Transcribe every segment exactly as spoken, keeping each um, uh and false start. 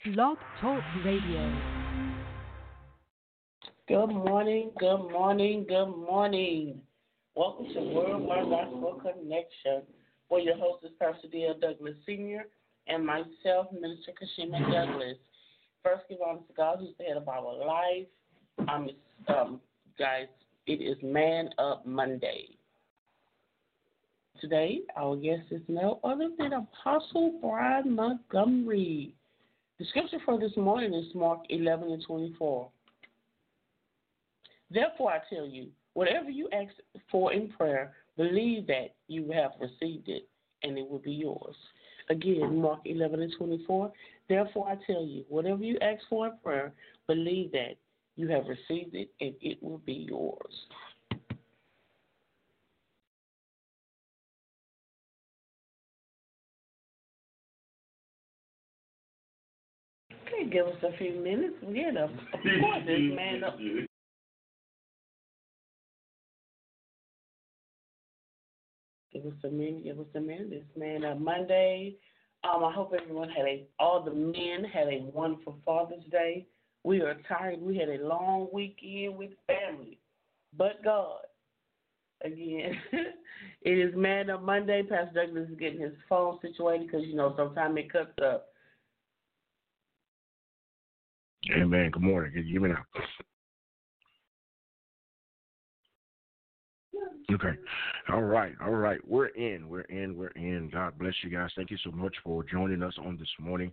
Blog Talk Radio. Good morning, good morning, good morning. Welcome to Worldwide Gospel Connection, where your host is Pastor D L. Douglas Senior and myself, Minister Kashima Douglas. First, give honor to God, who's the head of our life. Um, um, guys, it is Man Up Monday. Today, our guest is no other than Apostle Brian Montgomery. The scripture for this morning is Mark eleven and twenty-four. Therefore, I tell you, whatever you ask for in prayer, believe that you have received it, and it will be yours. Again, Mark eleven and twenty-four. Therefore, I tell you, whatever you ask for in prayer, believe that you have received it, and it will be yours. Okay, give us a few minutes. We had a, of course, this man up. Give us a minute. Give us a minute. This man up Monday. Um, I hope everyone had a, all the men had a wonderful Father's Day. We are tired. We had a long weekend with family, but God. Again, it is Man Up Monday. Pastor Douglas is getting his phone situated because, you know, sometimes it cuts up. Amen. Good morning. Can you hear me now? Okay. All right. All right. We're in. We're in. We're in. God bless you guys. Thank you so much for joining us on this morning.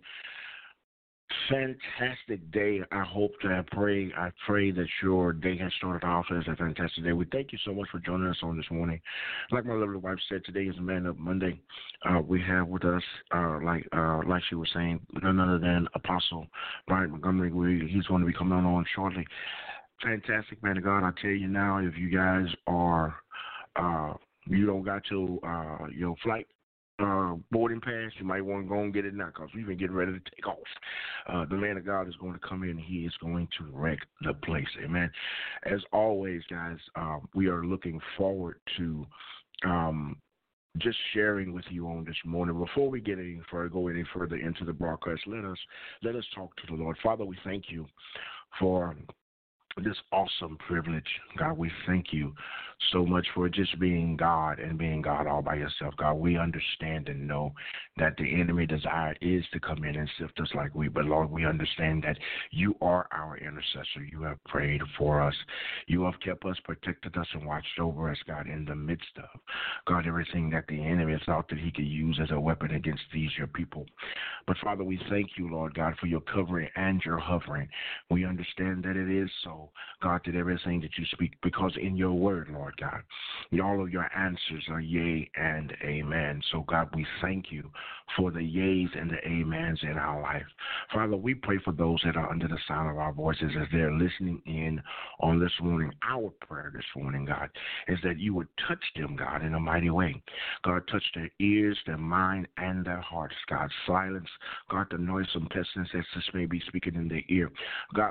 Fantastic day. I hope that I pray. I pray that your day has started off as a fantastic day. We thank you so much for joining us on this morning. Like my lovely wife said, today is Man Up Monday. Uh, we have with us, uh, like uh, like she was saying, none other than Apostle Brian Montgomery. We, he's going to be coming on shortly. Fantastic, man of God. I tell you now, if you guys are, uh, you don't got your uh, your flight uh, boarding pass, you might want to go and get it now because we've been getting ready to take off. Uh, the man of God is going to come in. He is going to wreck the place. Amen. As always, guys, uh, we are looking forward to um, just sharing with you on this morning. Before we get any further, go any further into the broadcast, let us let us talk to the Lord. Father, we thank you for this awesome privilege. God, we thank you so much for just being God and being God all by yourself. God, we understand and know that the enemy desire is to come in and sift us like wheat. But Lord, we understand that you are our intercessor. You have prayed for us. You have kept us, protected us, and watched over us, God, in the midst of, God, everything that the enemy thought that he could use as a weapon against these, your people. But Father, we thank you, Lord God, for your covering and your hovering. We understand that it is so, God, that everything that you speak, because in your word, Lord God, all of your answers are yea and amen. So, God, we thank you for the yeas and the amens in our life. Father, we pray for those that are under the sound of our voices as they're listening in on this morning. Our prayer this morning, God, is that you would touch them, God, in a mighty way. God, touch their ears, their mind, and their hearts. God, silence, God, the noisome pestilence that this may be speaking in their ear. God,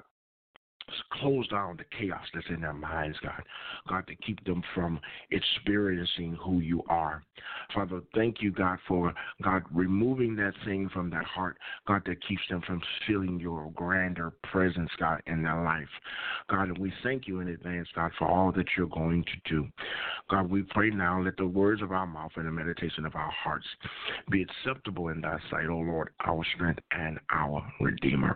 close down the chaos that's in their minds, God. God, to keep them from experiencing who you are. Father, thank you, God, for, God, removing that thing from their heart, God, that keeps them from feeling your grander presence, God, in their life. God, and we thank you in advance, God, for all that you're going to do. God, we pray now, let the words of our mouth and the meditation of our hearts be acceptable in thy sight, O Lord, our strength and our Redeemer.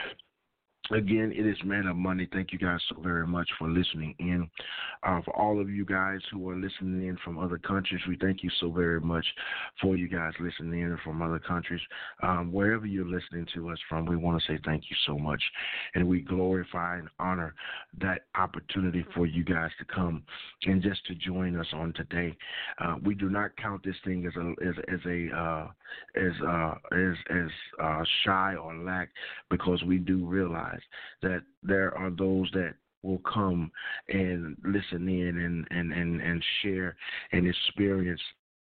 Again, it is Man Up Monday. Thank you guys so very much for listening in. Uh, for all of you guys who are listening in from other countries, we thank you so very much for you guys listening in from other countries. Um, wherever you're listening to us from, we want to say thank you so much. And we glorify and honor that opportunity for you guys to come and just to join us on today. Uh, we do not count this thing as a as, as a uh, as uh, as as uh, shy or lack, because we do realize that there are those that will come and listen in and, and, and, and share and experience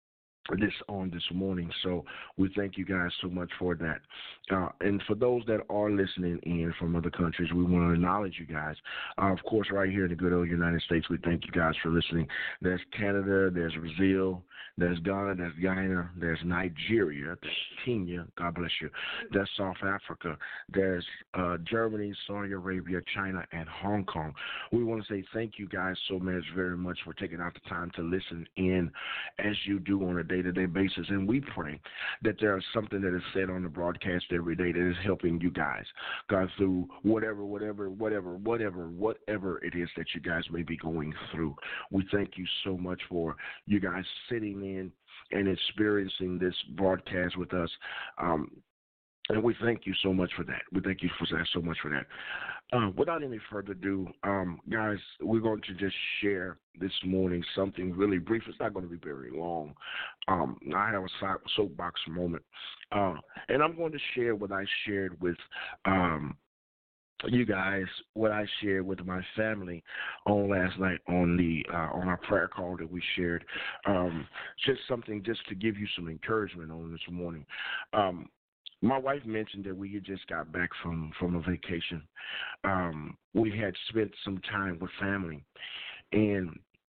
this on this morning. So we thank you guys so much for that. Uh, and for those that are listening in from other countries, we want to acknowledge you guys. Uh, of course, right here in the good old United States, we thank you guys for listening. There's Canada, there's Brazil, there's Ghana, there's Guyana, there's Nigeria, there's Kenya, God bless you, there's South Africa, there's uh, Germany, Saudi Arabia, China, and Hong Kong. We want to say thank you guys so much, very much for taking out the time to listen in as you do on a day-to-day basis, and we pray that there is something that is said on the broadcast every day that is helping you guys, God, through whatever, whatever, whatever, whatever, whatever it is that you guys may be going through. We thank you so much for you guys sitting in and experiencing this broadcast with us. Um, And we thank you so much for that. We thank you for that so much for that. Uh, without any further ado, um, guys, we're going to just share this morning something really brief. It's not going to be very long. Um, I have a soapbox moment, uh, and I'm going to share what I shared with um, you guys, what I shared with my family on last night on the uh, on our prayer call that we shared. Um, just something just to give you some encouragement on this morning. Um, My wife mentioned that we had just got back from, from a vacation. Um, we had spent some time with family, and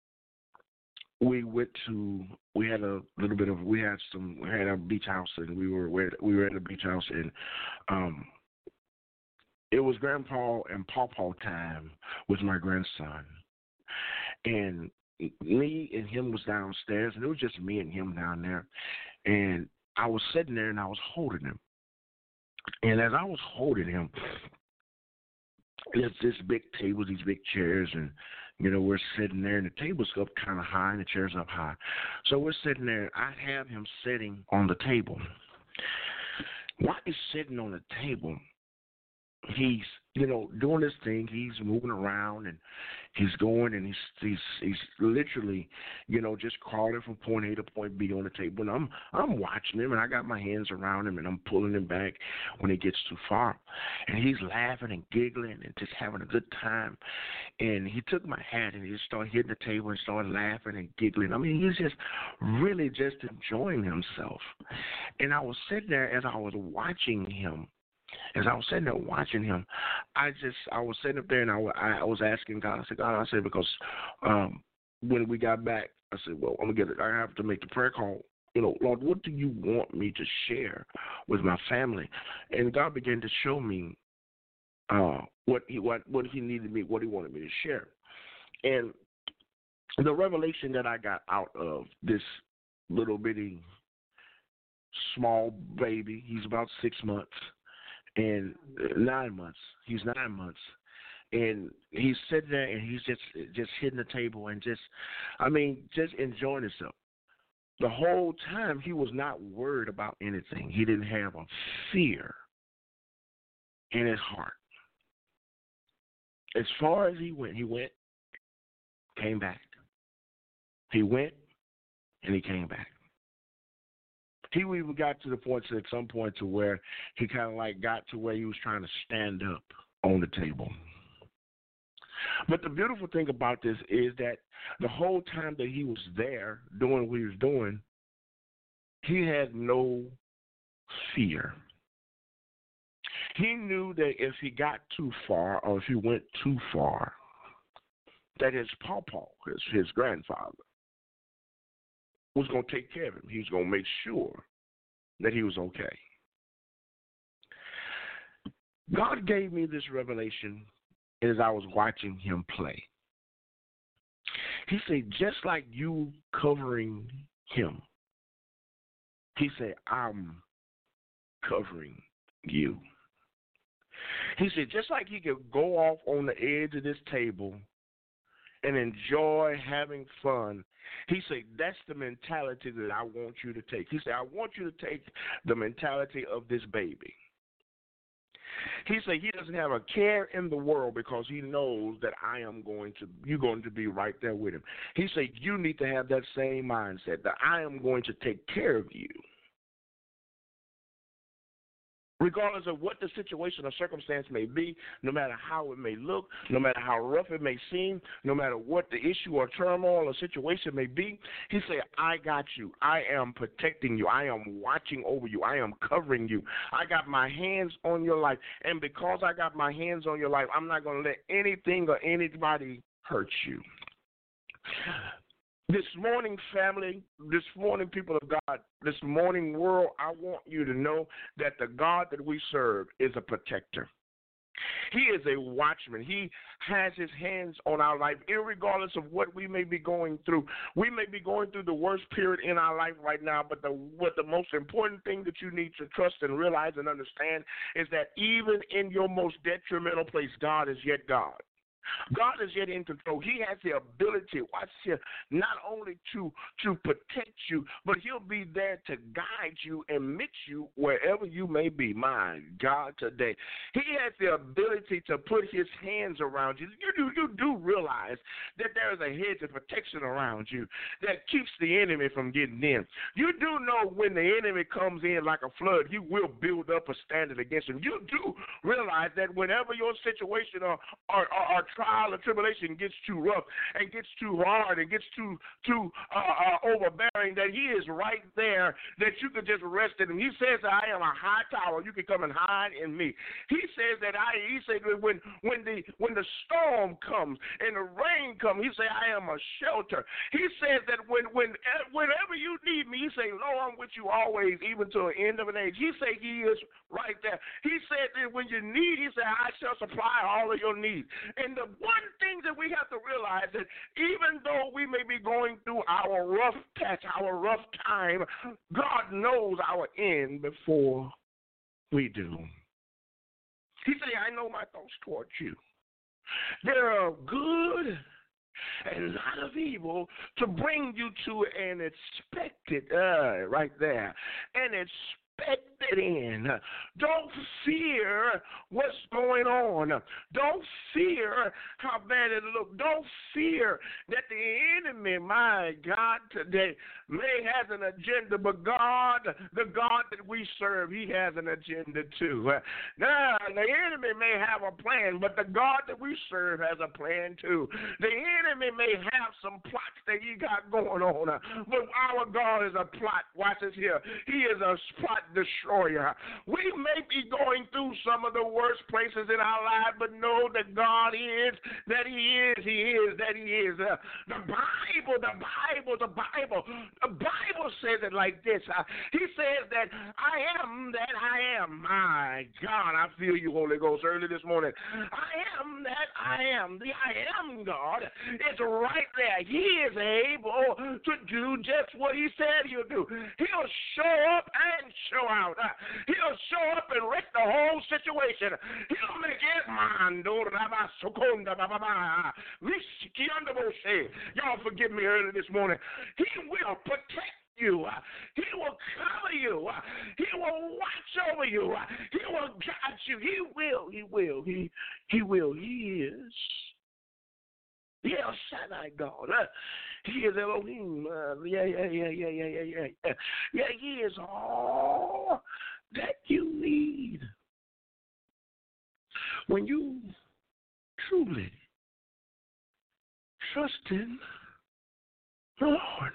we went to. We had a little bit of. We had some. We had a beach house, and we were we were at a beach house, and um, it was Grandpa and Pawpaw time with my grandson, and me and him was downstairs, and it was just me and him down there, and I was sitting there and I was holding him. And as I was holding him, there's this big table, these big chairs, and, you know, we're sitting there, and the table's up kind of high, and the chair's up high. So we're sitting there. I have him sitting on the table. While he's sitting on the table, he's, you know, doing this thing. He's moving around, and he's going, and he's he's he's literally, you know, just crawling from point A to point B on the table. And I'm I'm watching him, and I got my hands around him, and I'm pulling him back when he gets too far. And he's laughing and giggling and just having a good time. And he took my hat, and he just started hitting the table and started laughing and giggling. I mean, he's just really just enjoying himself. And I was sitting there as I was watching him. As I was sitting there watching him, I just, I was sitting up there and I, I was asking God, I said, God, I said, because um, when we got back, I said, well, I'm going to get it. I have to make the prayer call. You know, Lord, what do you want me to share with my family? And God began to show me uh, what he what, what he needed me, what he wanted me to share. And the revelation that I got out of this little bitty small baby, he's about six months. And nine months, he's nine months, and he's sitting there and he's just just hitting the table and just, I mean, just enjoying himself. The whole time he was not worried about anything. He didn't have a fear in his heart. As far as he went, he went, came back. He went, and he came back. He even got to the point, to, at some point, to where he kind of like got to where he was trying to stand up on the table. But the beautiful thing about this is that the whole time that he was there doing what he was doing, he had no fear. He knew that if he got too far or if he went too far, that his pawpaw, his, his grandfather, was going to take care of him. He was going to make sure that he was okay. God gave me this revelation as I was watching him play. He said, just like you covering him, he said, I'm covering you. He said, just like he could go off on the edge of this table and enjoy having fun, he said, that's the mentality that I want you to take. He said, I want you to take the mentality of this baby. He said he doesn't have a care in the world because he knows that I am going to, you're going to be right there with him. He said, you need to have that same mindset that I am going to take care of you. Regardless of what the situation or circumstance may be, no matter how it may look, no matter how rough it may seem, no matter what the issue or turmoil or situation may be, he said, I got you. I am protecting you. I am watching over you. I am covering you. I got my hands on your life. And because I got my hands on your life, I'm not going to let anything or anybody hurt you. This morning, family, this morning, people of God, this morning, world, I want you to know that the God that we serve is a protector. He is a watchman. He has his hands on our life, irregardless of what we may be going through. We may be going through the worst period in our life right now, but the what the most important thing that you need to trust and realize and understand is that even in your most detrimental place, God is yet God. God is yet in control. He has the ability, watch here, not only to, to protect you, but he'll be there to guide you and meet you wherever you may be. My God, today. He has the ability to put his hands around you. You do, you do realize that there is a hedge of protection around you that keeps the enemy from getting in. You do know when the enemy comes in like a flood, he will build up a standard against him. You do realize that whenever your situation or, or, or, or trial or tribulation gets too rough and gets too hard and gets too too uh, uh, overbearing, that he is right there, that you can just rest in him. He says that I am a high tower. You can come and hide in me. He says that I. He said that when when the when the storm comes and the rain comes, he said I am a shelter. He says that when when whenever you need me, he say, Lo, I'm with you always, even to the end of an age. He said he is right there. He said that when you need, he said I shall supply all of your needs. And the one thing that we have to realize that even though we may be going through our rough patch, our rough time, God knows our end before we do. He said, I know my thoughts towards you. They're good and not of evil, to bring you to an expected, uh, right there, an expected end. Don't fear what's going on. Don't fear how bad it looks. Don't fear that the enemy, my God, today may have an agenda, but God, the God that we serve, he has an agenda too. Now, the enemy may have a plan, but the God that we serve has a plan too. The enemy may have some plots that he got going on, but our God is a plot. Watch this here. He is a plot destroyer. We may be going through some of the worst places in our lives, but know that God is, that he is, he is, that he is. Uh, the Bible, the Bible, the Bible, the Bible says it like this. Uh, he says that I am that I am. My God, I feel you, Holy Ghost, early this morning. I am that I am. The I am God is right there. He is able to do just what he said he'll do. He'll show up and show out. Uh, he'll show up and wreck the whole situation. He'll make it. Y'all forgive me early this morning. He will protect you. He will cover you. He will watch over you. He will guide you. He will. He will. He he will. He is. He El Shaddai God. Uh, he is Elohim. Uh, yeah, yeah, yeah, yeah, yeah, yeah, yeah. Yeah, he is all that you need. When you truly trust in the Lord,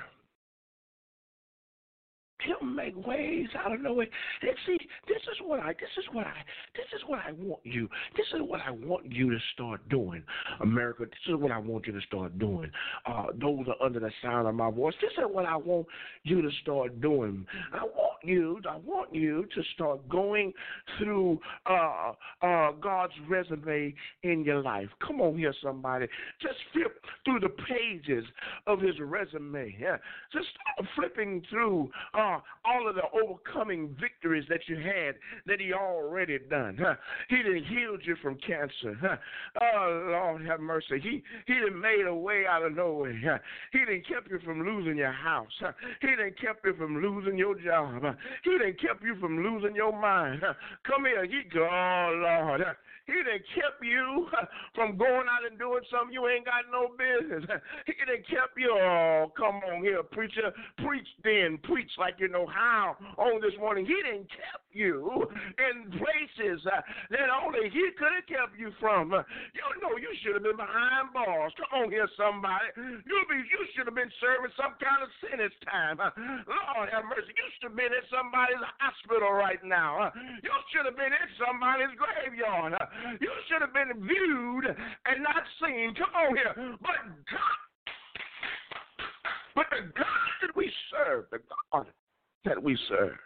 he'll make ways out of no way. And see, this is what I this is what I this is what I want you. This is what I want you to start doing, America. This is what I want you to start doing. Uh, those are under the sound of my voice. This is what I want you to start doing. I want you, I want you to start going through uh, uh, God's resume in your life. Come on here, somebody. Just flip through the pages of his resume. Yeah. Just start flipping through uh, all of the overcoming victories that you had that he already done. Huh? He done healed you from cancer. Huh? Oh, Lord have mercy. He he done made a way out of nowhere. Huh? He done kept you from losing your house. Huh? He done kept you from losing your job. Huh? He done kept you from losing your mind. Huh? Come here. He go, oh, Lord. Huh? He done kept you huh, from going out and doing something you ain't got no business. Huh? He done kept you. Oh, come on here, preacher. Preach then. Preach like you you know how on this morning he didn't keep you in places uh, that only he could have kept you from. Uh, you know you should have been behind bars. Come on here, somebody. You be you should have been serving some kind of sentence time. Uh, Lord have mercy. You should have been in somebody's hospital right now. Uh, you should have been in somebody's graveyard. Uh, you should have been viewed and not seen. Come on here. But God, but the God that we serve, the God that we serve,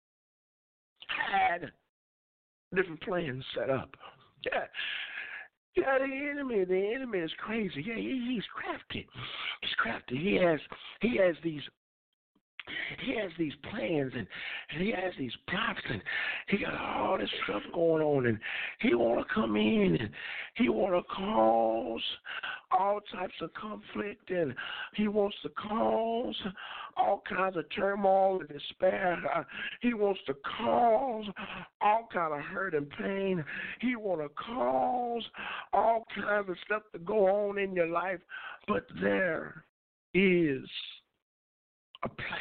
had different plans set up. Yeah. Yeah, the enemy, the enemy is crazy. Yeah, he, he's crafty. He's crafty. He has he has these He has these plans and, and he has these plots and he got all this stuff going on and he want to come in and he want to cause all types of conflict and he wants to cause all kinds of turmoil and despair. Uh, he wants to cause all kind of hurt and pain. He want to cause all kinds of stuff to go on in your life, but there is a plan.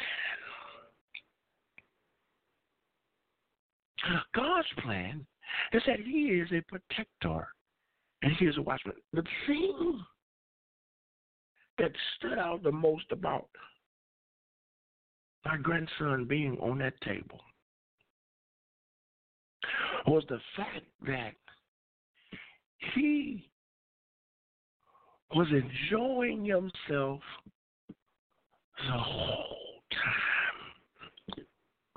God's plan is that he is a protector and he is a watchman. The thing that stood out the most about my grandson being on that table was the fact that he was enjoying himself the whole time.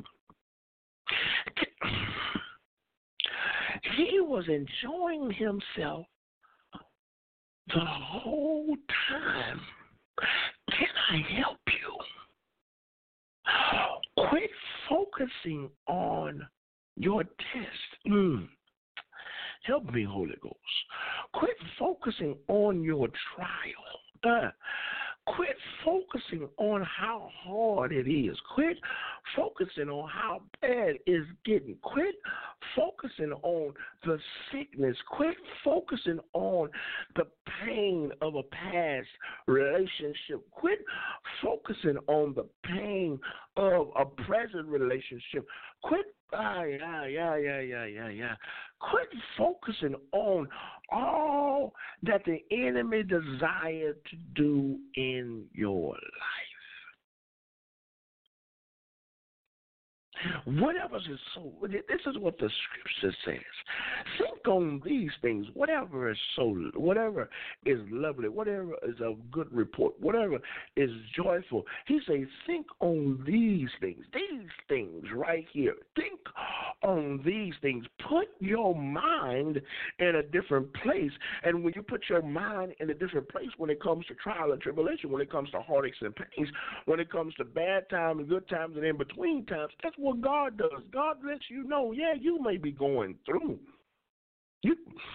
He was enjoying himself the whole time. Can I help you? Quit focusing on your test. Mm. Help me, Holy Ghost. Quit focusing on your trial. Uh, Quit focusing on how hard it is. Quit focusing on how bad it's getting. Quit focusing on the sickness. Quit focusing on the pain of a past relationship. Quit focusing on the pain of a present relationship. Quit, ah, yeah, yeah, yeah, yeah, yeah, yeah. Quit focusing on all that the enemy desired to do in your life. Whatever is so, this is what the scripture says. Think on these things. Whatever is so, whatever is lovely, whatever is of good report, whatever is joyful. He says, think on these things. These things right here. Think on these things. Put your mind in a different place. And when you put your mind in a different place, when it comes to trial and tribulation, when it comes to heartaches and pains, when it comes to bad times and good times and in between times, that's what God does. God lets you know, yeah, you may be going through. You,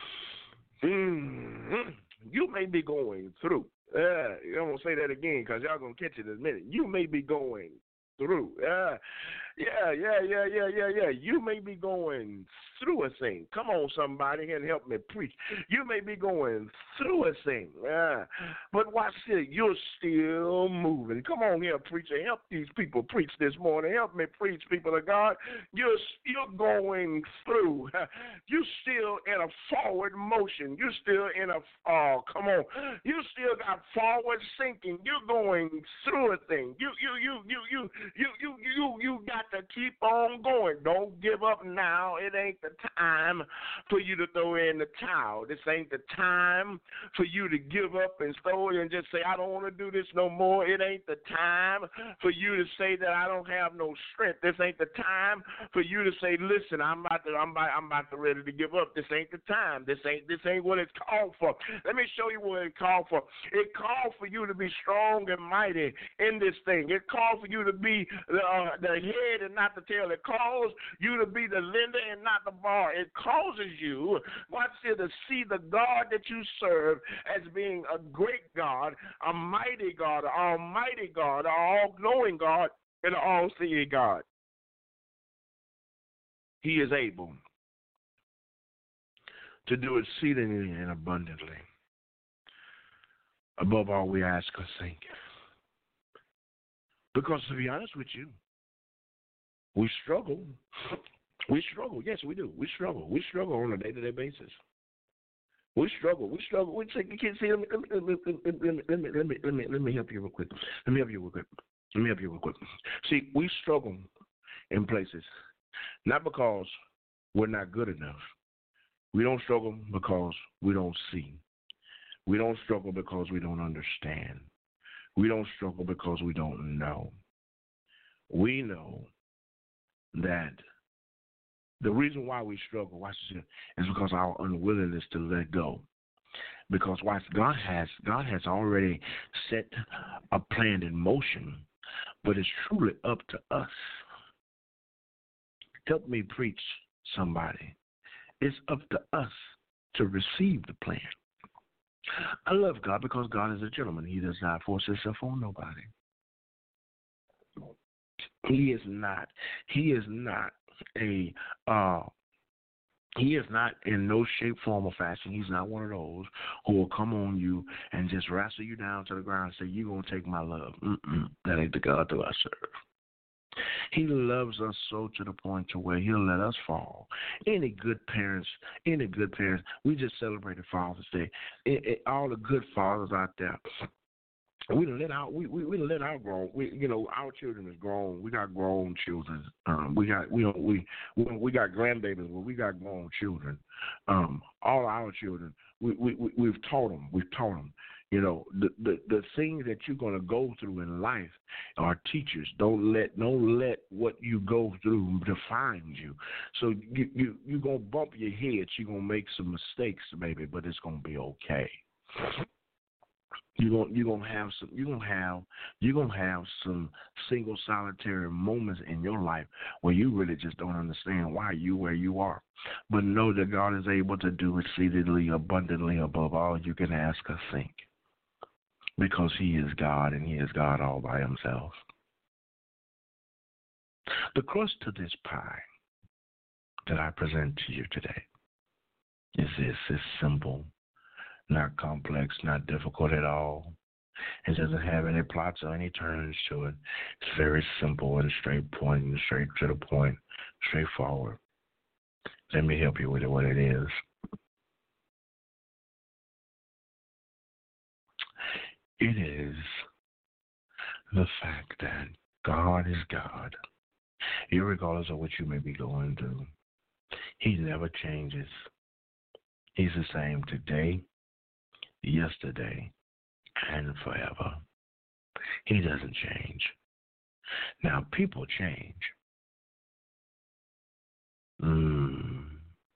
mm, you may be going through. Uh, I'm going to say that again because y'all going to catch it in a minute. You may be going through. Uh, yeah, yeah, yeah, yeah, yeah, yeah. You may be going through a thing. Come on, somebody, and help me preach. You may be going through a thing. Uh, but watch this. You're still moving. Come on here, preacher. Help these people preach this morning. Help me preach, people of God. You're still going through. You're still in a forward motion. You're still in a, oh, come on. You still got forward thinking. You're going through a thing. You, you, you, you, you, you, you, you, you got to keep on going. Don't give up now. It ain't the time for you to throw in the towel. This ain't the time for you to give up and throw it and just say, I don't want to do this no more. It ain't the time for you to say that I don't have no strength. This ain't the time for you to say, listen, I'm about to, I'm about, I'm about to ready to give up. This ain't the time. This ain't, this ain't what it's called for. Let me show you what it called for. It called for you to be strong and mighty in this thing. It called for you to be uh, the head and not the tail. It calls you to be the lender and not the bar. It causes you, watch here, to see the God that you serve as being a great God, a mighty God, an almighty God, an all-knowing God, and an all-seeing God. He is able to do exceedingly and abundantly above all we ask or think. Because to be honest with you, We struggle. We struggle. Yes, we do. We struggle. We struggle on a day-to-day basis. We struggle. We struggle. We take. You can't see. Let me. Let me. Let me. Let me. Let me. Let me. Let me help you real quick. Let me help you real quick. Let me help you real quick. See, we struggle in places not because we're not good enough. We don't struggle because we don't see. We don't struggle because we don't understand. We don't struggle because we don't know. We know that the reason why we struggle, watch this, is because of our unwillingness to let go. Because watch, God has God has already set a plan in motion, but it's truly up to us. Help me preach, somebody. It's up to us to receive the plan. I love God because God is a gentleman. He does not force himself on nobody. He is not. He is not a. Uh, he is not in no shape, form, or fashion. He's not one of those who will come on you and just wrestle you down to the ground and say, "You're gonna take my love." Mm-mm. That ain't the God that I serve. He loves us so to the point to where he'll let us fall. Any good parents, any good parents, we just celebrated Father's Day. It, it, all the good fathers out there, we done let out. We we we done let our grown. We you know our children is grown. We got grown children. Um, we got we we we we got grandbabies. Well, we got grown children. Um, all our children. We we we we've taught them. We've taught them. You know, the, the, the things that you're going to go through in life are teachers. Don't let don't let what you go through define you. So you, you, you're going to bump your head. You're going to make some mistakes, maybe, but it's going to be okay. You're going you're gonna have some you're gonna have you're gonna have some single solitary moments in your life where you really just don't understand why you where you are. But know that God is able to do exceedingly abundantly above all you can ask or think. Because he is God and he is God all by himself. The crust to this pie that I present to you today is this. It's simple, not complex, not difficult at all. It doesn't have any plots or any turns to it. It's very simple and straight point and straight to the point, straightforward. Let me help you with it, what it is. It is the fact that God is God, irregardless of what you may be going through. He never changes. He's the same today, yesterday, and forever. He doesn't change. Now, people change. Mm.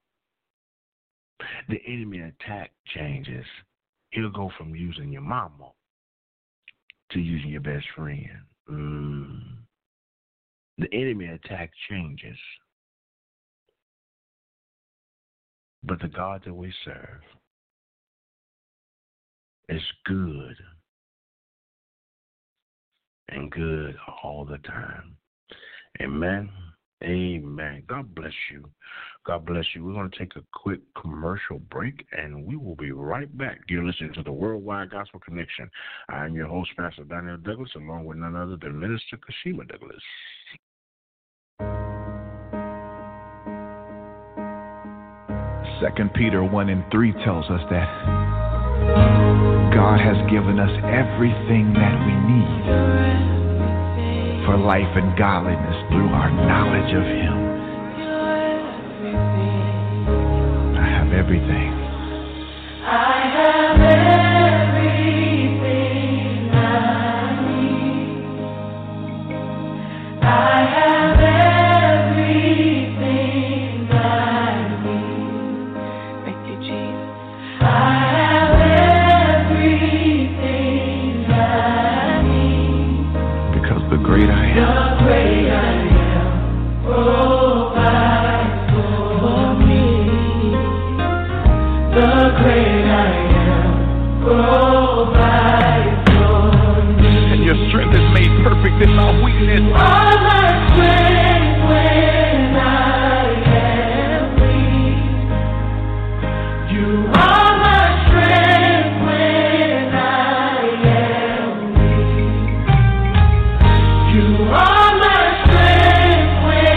The enemy attack changes. He'll go from using your mama to using your best friend. Mm. The enemy attack changes. But the God that we serve is good and good all the time. Amen. Amen. God bless you. God bless you. We're going to take a quick commercial break, and we will be right back. You're listening to the Worldwide Gospel Connection. I'm your host, Pastor Daniel Douglas, along with none other than Minister Kashima Douglas. Second Peter one and three tells us that God has given us everything that we need for life and godliness through our knowledge of him. I have everything. I have everything I need. I have everything I need. Thank you, Jesus. I have everything I need. Because the great I am. The great I am provides for me. The great I am provides for me. And your strength is made perfect in my weakness. You are my strength when I am weak. You are my strength when I am weak. You are my strength when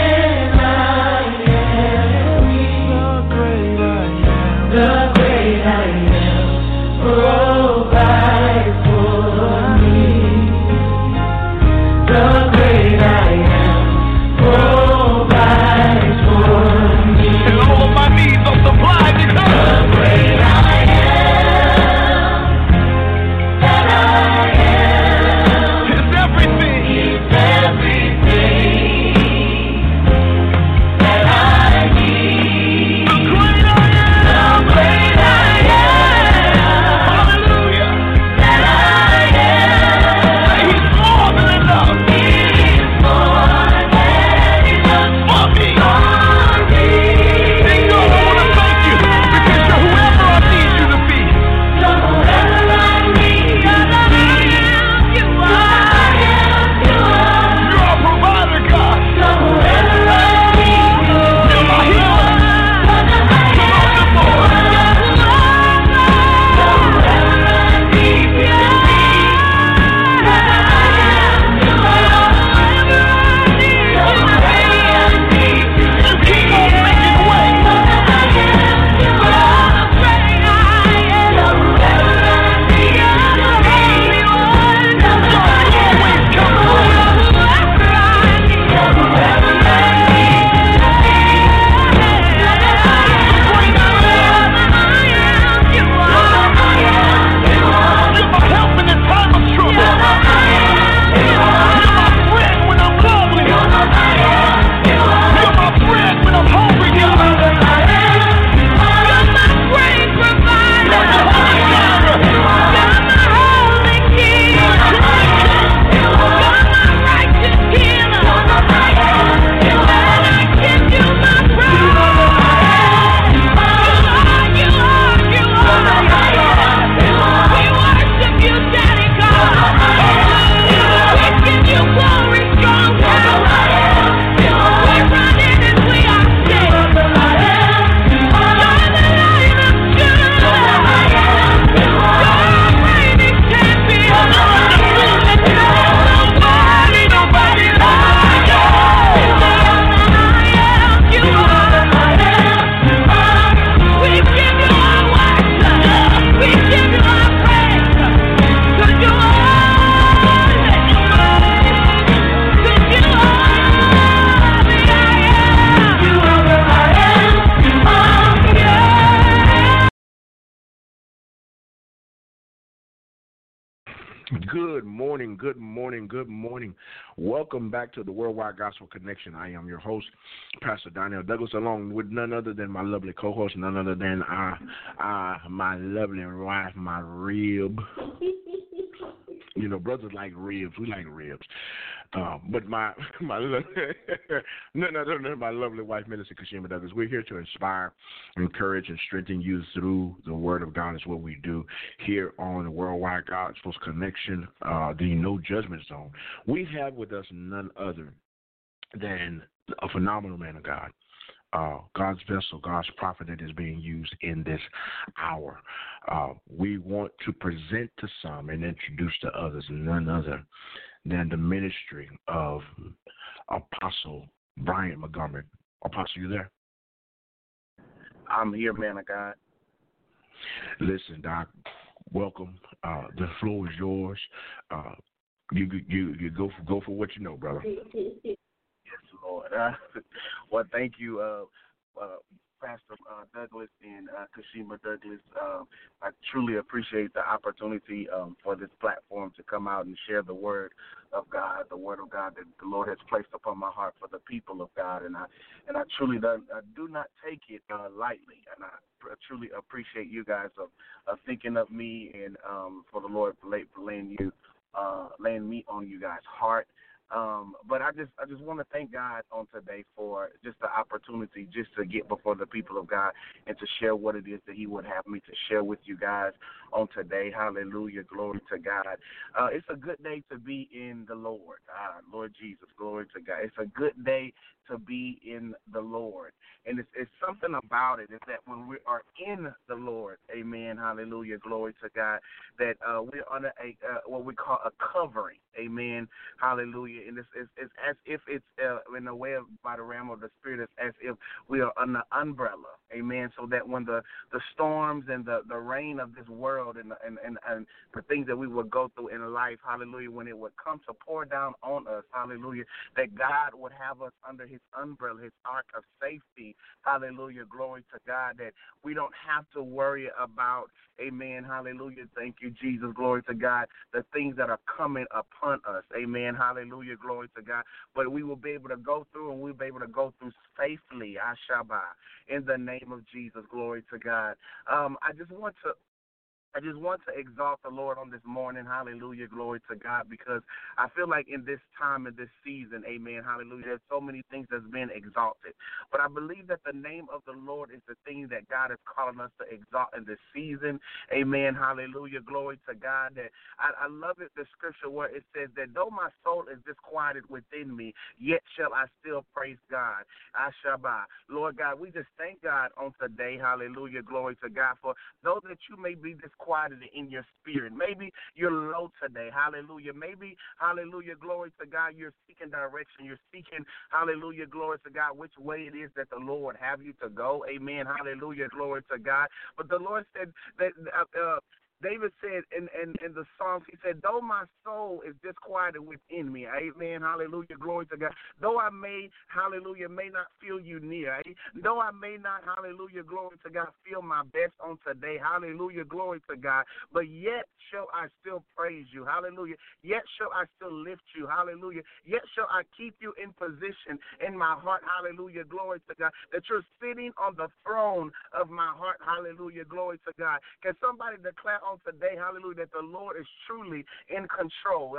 Good morning, good morning, good morning. Welcome back to the Worldwide Gospel Connection. I am your host, Pastor Donnell Douglas, along with none other than my lovely co-host, none other than uh, uh, my lovely wife, my rib. You know, brothers like ribs. We like ribs. Uh, but my my none other than my lovely wife, Minister Kashima Douglas. We're here to inspire, encourage, and strengthen you through the Word of God. Is what we do here on the Worldwide Gospel Connection, uh, the No Judgment Zone. We have with us none other than a phenomenal man of God. Uh, God's vessel, God's prophet that is being used in this hour. Uh, we want to present to some and introduce to others none other than the ministry of Apostle Bryant Montgomery. Apostle, you there? I'm here, man of God. Listen, Doc, welcome. Uh, the floor is yours. Uh, you you you go for, go for what you know, brother. Lord. Uh, well, thank you, uh, uh, Pastor uh, Douglas and uh, Kashima Douglas. Uh, I truly appreciate the opportunity um, for this platform to come out and share the word of God, the word of God that the Lord has placed upon my heart for the people of God, and I and I truly do, I do not take it uh, lightly, and I pr- truly appreciate you guys of, of thinking of me and um, for the Lord for laying you uh, laying me on you guys' heart. Um, but I just I just want to thank God on today for just the opportunity just to get before the people of God and to share what it is that he would have me to share with you guys on today. Hallelujah. Glory to God. Uh, it's a good day to be in the Lord. Ah, Lord Jesus, glory to God. It's a good day to be in the Lord. And it's, it's something about it is that when we are in the Lord, amen, hallelujah, glory to God, that uh, we're under a uh, what we call a covering, amen, hallelujah. And it's, it's, it's as if it's uh, in a way of by the realm of the Spirit, it's as if we are under umbrella, amen, so that when the, the storms and the, the rain of this world and, and, and, and the things that we would go through in life, hallelujah, when it would come to pour down on us, hallelujah, that God would have us under his umbrella, his ark of safety, hallelujah, glory to God, that we don't have to worry about, amen, hallelujah, thank you, Jesus, glory to God, the things that are coming upon us, amen, hallelujah, glory to God, but we will be able to go through and we'll be able to go through safely, Ashaba, in the name of Jesus, glory to God. Um, I just want to I just want to exalt the Lord on this morning, hallelujah, glory to God, because I feel like in this time, in this season, amen, hallelujah, there's so many things that's been exalted. But I believe that the name of the Lord is the thing that God is calling us to exalt in this season, amen, hallelujah, glory to God. That I, I love it, the scripture where it says that though my soul is disquieted within me, yet shall I still praise God. Ashabah. Lord God, we just thank God on today, hallelujah, glory to God, for though that you may be disquieted, quieted in your spirit. Maybe you're low today. Hallelujah. Maybe, hallelujah, glory to God, you're seeking direction. You're seeking, hallelujah, glory to God, which way it is that the Lord have you to go. Amen. Hallelujah, glory to God. But the Lord said that uh, uh, David said in, in, in the Psalms, he said, though my soul is disquieted within me, amen, hallelujah, glory to God, though I may, hallelujah, may not feel you near, eh? though I may not, hallelujah, glory to God, feel my best on today, hallelujah, glory to God, but yet shall I still praise you, hallelujah, yet shall I still lift you, hallelujah, yet shall I keep you in position in my heart, hallelujah, glory to God, that you're sitting on the throne of my heart, hallelujah, glory to God. Can somebody declare on today, hallelujah, that the Lord is truly in control.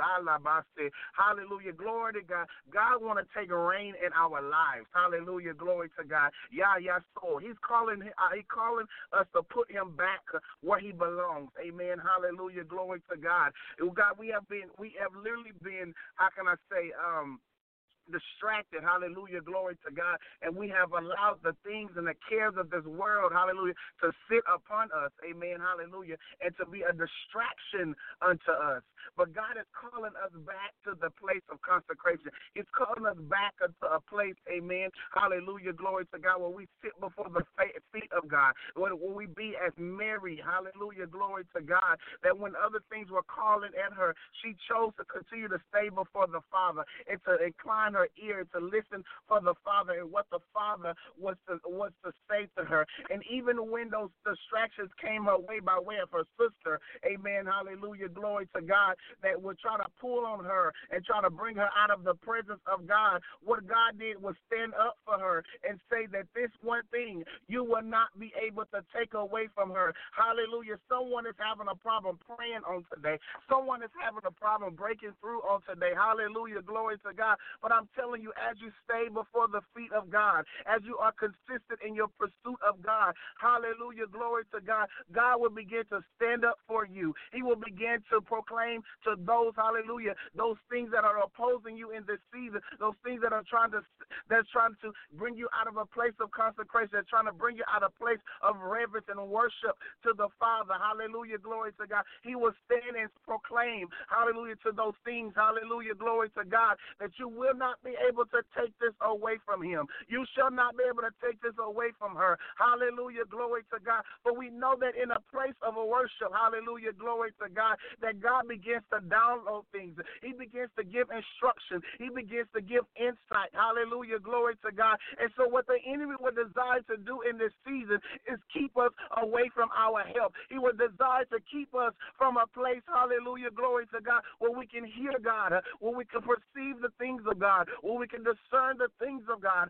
Hallelujah, glory to God. God want to take reign in our lives. Hallelujah, glory to God. Yeah, yeah, so he's calling, uh, he's calling us to put him back where he belongs. Amen. Hallelujah, glory to God. God, we have been, we have literally been, how can I say, um, distracted, hallelujah, glory to God, and we have allowed the things and the cares of this world, hallelujah, to sit upon us, amen, hallelujah, and to be a distraction unto us. But God is calling us back to the place of consecration. He's calling us back to a place, amen, hallelujah, glory to God, where we sit before the feet of God, where we be as Mary, hallelujah, glory to God, that when other things were calling at her, she chose to continue to stay before the Father and to incline upon her ear to listen for the Father and what the Father was to, was to say to her. And even when those distractions came her way by way of her sister, amen, hallelujah, glory to God, that would try to pull on her and try to bring her out of the presence of God, what God did was stand up for her and say that this one thing you will not be able to take away from her. Hallelujah. Someone is having a problem praying on today. Someone is having a problem breaking through on today. Hallelujah. Glory to God. But I'm telling you, as you stay before the feet of God, as you are consistent in your pursuit of God, hallelujah, glory to God, God will begin to stand up for you. He will begin to proclaim to those, hallelujah, those things that are opposing you in this season, those things that are trying to that's trying to bring you out of a place of consecration, that's trying to bring you out of a place of reverence and worship to the Father. Hallelujah, glory to God. He will stand and proclaim, hallelujah, to those things, hallelujah, glory to God, that you will not be able to take this away from him. You shall not be able to take this away from her. Hallelujah, glory to God. But we know that in a place of a worship, hallelujah, glory to God, that God begins to download things. He begins to give instruction. He begins to give insight. Hallelujah, glory to God. And so what the enemy would desire to do in this season is keep us away from our help. He would desire to keep us from a place, hallelujah, glory to God, where we can hear God, where we can perceive the things of God, where we can discern the things of God.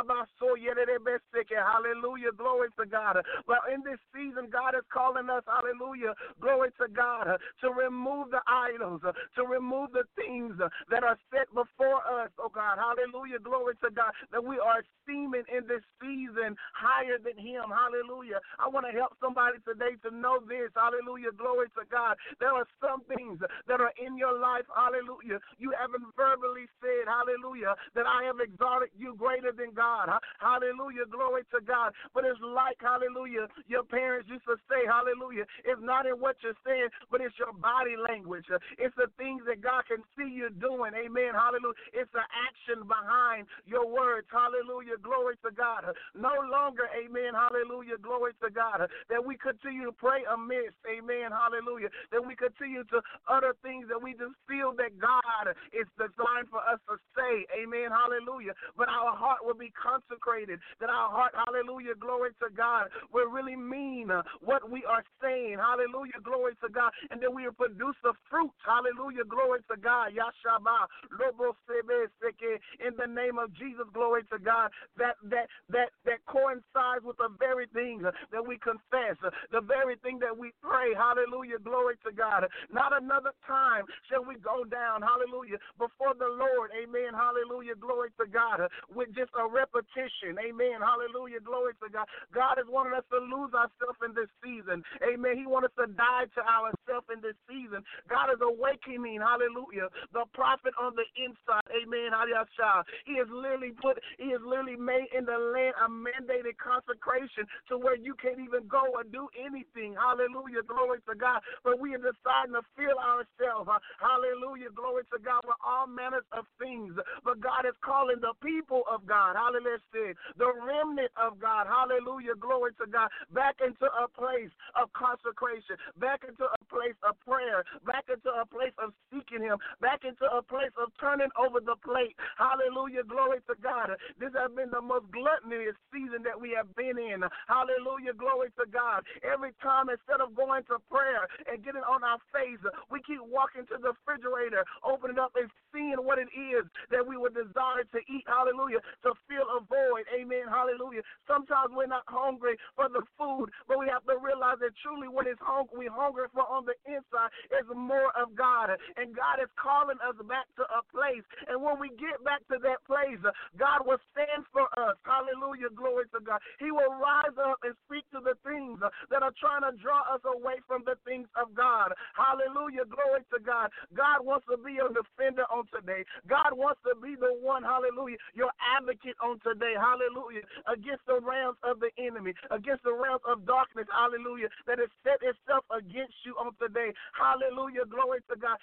Hallelujah, glory to God. But in this season, God is calling us, hallelujah, glory to God, to remove the idols, to remove the things that are set before us, oh God. Hallelujah, glory to God, that we are esteeming in this season higher than him. Hallelujah. I want to help somebody today to know this. Hallelujah, glory to God. There are some things that are in your life, hallelujah, you haven't verbally said, hallelujah, that I have exalted you greater than God. Hallelujah, glory to God. But it's like, hallelujah, your parents used to say, hallelujah, it's not in what you're saying, but it's your body language. It's the things that God can see you doing. Amen, hallelujah. It's the action behind your words. Hallelujah, glory to God. No longer, amen, hallelujah, glory to God, that we continue to pray amiss. Amen, hallelujah. That we continue to utter things that we just feel that God is designed for us to say. Amen, hallelujah. But our heart will be consecrated. That our heart, hallelujah, glory to God, will really mean what we are saying. Hallelujah, glory to God. And then we will produce the fruit. Hallelujah, glory to God. Yashaba, Lobo Sebe Seke, in the name of Jesus, glory to God. That that that that coincides with the very thing that we confess, the very thing that we pray. Hallelujah, glory to God. Not another time shall we go down, hallelujah, before the Lord. Amen, hallelujah, glory to God, with just a repetition. Amen, hallelujah, glory to God. God is wanting us to lose ourselves in this season. Amen. He wants us to die to ourselves in this season. God is awakening, hallelujah, the prophet on the inside. Amen, hallelujah. He has literally put, he has literally made in the land a mandated consecration to where you can't even go or do anything. Hallelujah, glory to God. But we are deciding to fill ourselves, hallelujah, glory to God, with all manners of things. But God is calling the people of God, hallelujah, the remnant of God, hallelujah, glory to God, back into a place of consecration, back into a place of prayer, back into a place of seeking him, back into a place of turning over the plate. Hallelujah, glory to God. This has been the most gluttonous season that we have been in. Hallelujah, glory to God. Every time, instead of going to prayer and getting on our face, we keep walking to the refrigerator, opening up and seeing what it is that we would desire to eat. Hallelujah, to fill a void. Amen, hallelujah. Sometimes we're not hungry for the food, but we have to realize that truly what is hung- we hunger for on the inside is more of God. And God is calling us back to a place. And when we get back to that place, God will stand for us. Hallelujah, glory to God. He will rise up and speak to the things that are trying to draw us away from the things of God. Hallelujah, glory to God. God wants to be your defender on today. God wants to be the one, hallelujah, your advocate on today. Hallelujah, against the realms of the enemy, against the realms of darkness, hallelujah, that has set itself against you on today. Hallelujah, glory to God. There's been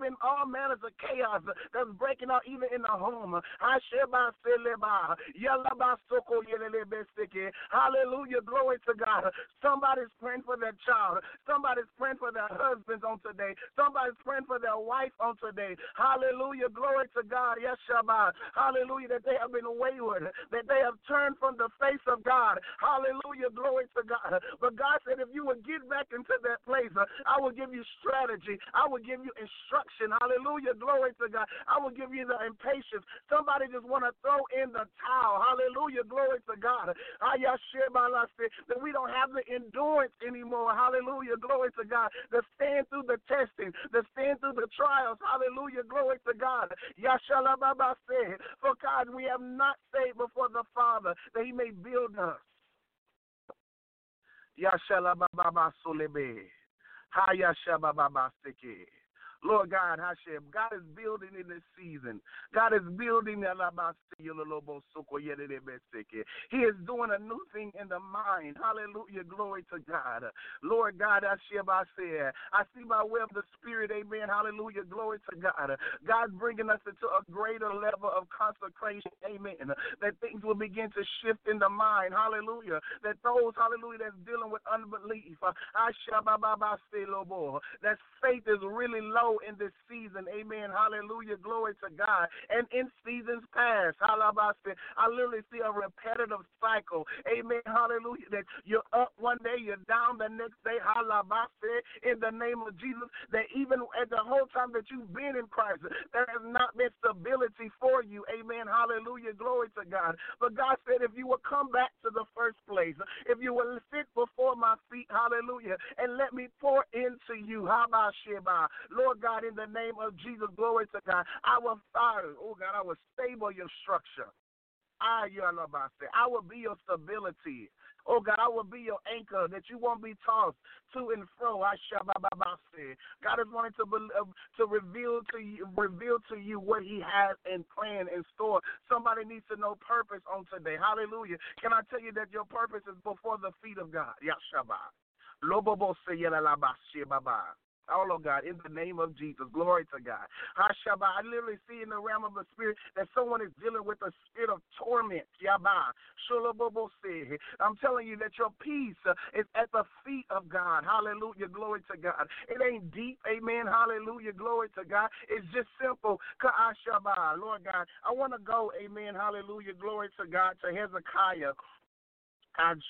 even all manners of chaos that's breaking out even in the home. Hasheba seleba, yalaba soko yelelebe seke. Hallelujah, glory to God. Somebody's praying for their child. Somebody's praying for their husbands on today. Somebody's praying for their wife on today. Hallelujah, glory to God. Yes, Shabbat. Hallelujah, that they have been wayward, that they have turned from the face of God. Hallelujah, glory to God. But God said, if you would get back into that place, I will give you strategy. I will give you instruction. Hallelujah, glory to God. I will give you the impatience. Somebody just want to throw in the towel. Hallelujah, glory to God. That we don't have the endurance anymore. Hallelujah, glory to God. To stand through the testing, to stand through the trials. Hallelujah, glory to God. Yashalababa said, for God, we have not stayed before the Father that he may build us. Yashalababa solebe. Hayashababa seke. Lord God, Hashem, God is building in this season. God is building. He is doing a new thing in the mind. Hallelujah, glory to God. Lord God, Hashem, I said, I see by way of the Spirit, amen, hallelujah, glory to God. God's bringing us into a greater level of consecration, amen, that things will begin to shift in the mind, hallelujah, that those, hallelujah, that's dealing with unbelief, that faith is really low in this season, amen, hallelujah, glory to God, and in seasons past, hallelujah, I literally see a repetitive cycle, amen, hallelujah, that you're up one day, you're down the next day, hallelujah, in the name of Jesus, that even at the whole time that you've been in Christ, there has not been stability for you, amen, hallelujah, glory to God, but God said if you will come back to the first place, if you will sit before my feet, hallelujah, and let me pour into you, Habasheba, Lord God, in the name of Jesus, glory to God, I will fire, oh God, I will stable your structure. I will be your stability. Oh God, I will be your anchor that you won't be tossed to and fro. God is wanting to to reveal to you, reveal to you what He has in plan in store. Somebody needs to know purpose on today. Hallelujah! Can I tell you that your purpose is before the feet of God? Yashaba. Lobobo seyelabashibaba. Oh, Lord God, in the name of Jesus, glory to God. Hashaba, I literally see in the realm of the spirit that someone is dealing with a spirit of torment. Yaba, sholobobo. I'm telling you that your peace uh, is at the feet of God. Hallelujah, glory to God. It ain't deep, amen, hallelujah, glory to God. It's just simple. Ka'ashaba, Lord God, I want to go, amen, hallelujah, glory to God, to Hezekiah. And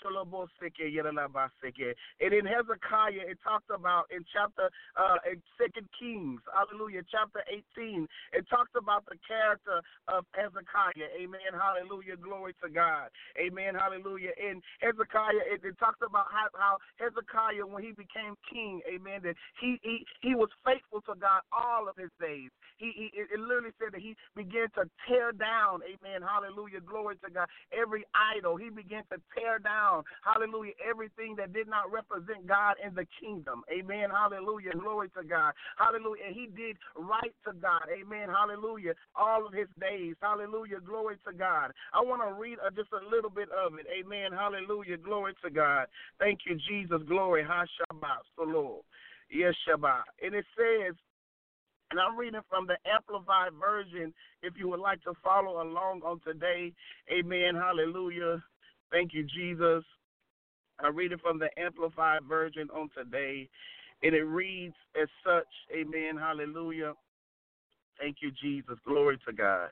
in Hezekiah, it talks about in chapter uh, in Second Kings, hallelujah, chapter eighteen, it talks about the character of Hezekiah. Amen, hallelujah, glory to God. Amen, hallelujah. In Hezekiah, it, it talks about how, how Hezekiah, when he became king, amen, that he, he, he was faithful to God all of his days. He, he It literally said that he began to tear down, amen, hallelujah, glory to God, every idol. He began to tear down, hallelujah, everything that did not represent God in the kingdom. Amen, hallelujah, glory to God. Hallelujah, and he did right to God. Amen, hallelujah, all of his days. Hallelujah, glory to God. I want to read uh, just a little bit of it. Amen, hallelujah, glory to God. Thank you, Jesus, glory. Ha Shabbat, Shalom. Yes, Shabbat. And it says, and I'm reading from the Amplified Version, if you would like to follow along on today. Amen, hallelujah. Thank you, Jesus. I read it from the Amplified Version on today, and it reads as such, amen, hallelujah. Thank you, Jesus. Glory to God.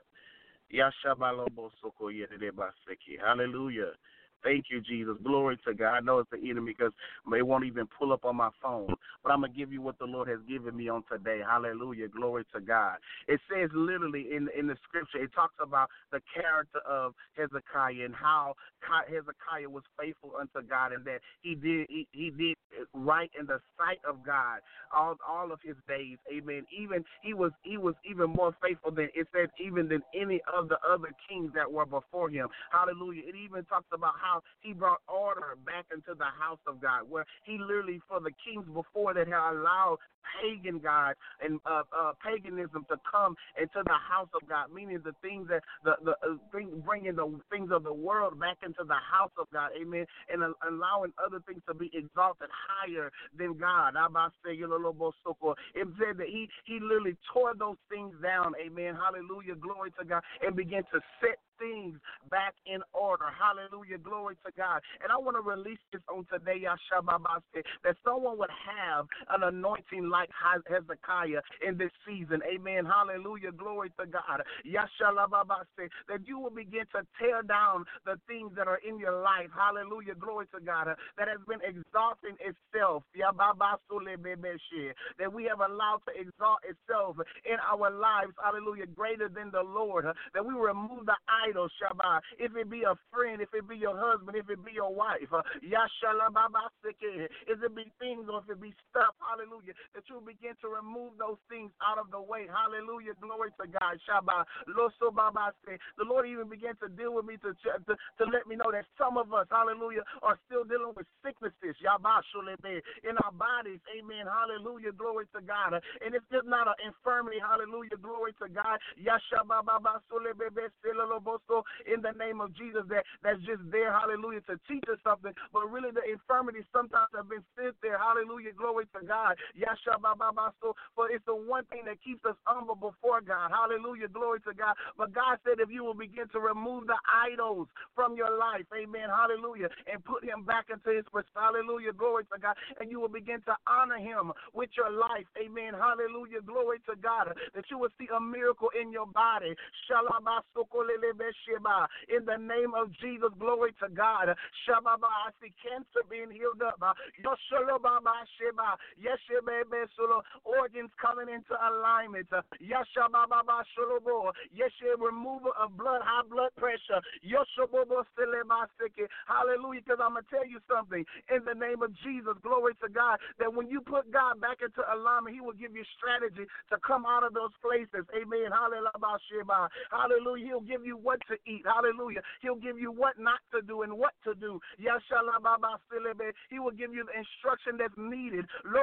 Hallelujah. Thank you, Jesus. Glory to God. I know it's the enemy because they won't even pull up on my phone. But I'm going to give you what the Lord has given me on today. Hallelujah. Glory to God. It says literally in, in the scripture, it talks about the character of Hezekiah and how Hezekiah was faithful unto God and that he did he, he did right in the sight of God all all of his days. Amen. Even he was he was even more faithful than it says even than any of the other kings that were before him. Hallelujah. It even talks about how how he brought order back into the house of God, where he literally, for the kings before that had allowed pagan God and uh, uh, paganism to come into the house of God, meaning the things that the the uh, bring, bringing the things of the world back into the house of God, amen, and uh, allowing other things to be exalted higher than God. It said that he he literally tore those things down, amen, hallelujah, glory to God, and began to set things back in order. Hallelujah. Glory to God. And I want to release this on today, Yashababaste, that someone would have an anointing like Hezekiah in this season. Amen. Hallelujah. Glory to God. Yashalababaste, that you will begin to tear down the things that are in your life. Hallelujah. Glory to God. That has been exalting itself. That we have allowed to exalt itself in our lives. Hallelujah. Greater than the Lord. That we remove the idols, Shabbat. If it be a friend, if it be your husband, if it be your wife, Yashalababaseke, if it be things or if it be stuff, hallelujah, that you begin to remove those things out of the way. Hallelujah. Glory to God. Shabbat. Loso Babase. The Lord even began to deal with me to, to, to let me know that some of us, hallelujah, are still dealing with sicknesses, Yabashulebe, in our bodies. Amen. Hallelujah. Glory to God. And it's just not an infirmity. Hallelujah. Glory to God. Yashababasulebe. In the name of Jesus, that, that's just there, hallelujah, to teach us something. But really, the infirmities sometimes have been sent there, hallelujah, glory to God. Yashabababaso, for it's the one thing that keeps us humble before God, hallelujah, glory to God. But God said if you will begin to remove the idols from your life, amen, hallelujah, and put him back into his place, hallelujah, glory to God, and you will begin to honor him with your life, amen, hallelujah, glory to God, that you will see a miracle in your body. In the name of Jesus, glory to God. Shababa, I see cancer being healed up. Organs coming into alignment. Yashababa, removal of blood, high blood pressure. Hallelujah, because I'm going to tell you something. In the name of Jesus, glory to God, that when you put God back into alignment, he will give you strategy to come out of those places. Amen. Hallelujah. Hallelujah. He'll give you what to eat. Hallelujah. He'll give you what not to do and what to do. He will give you the instruction that's needed.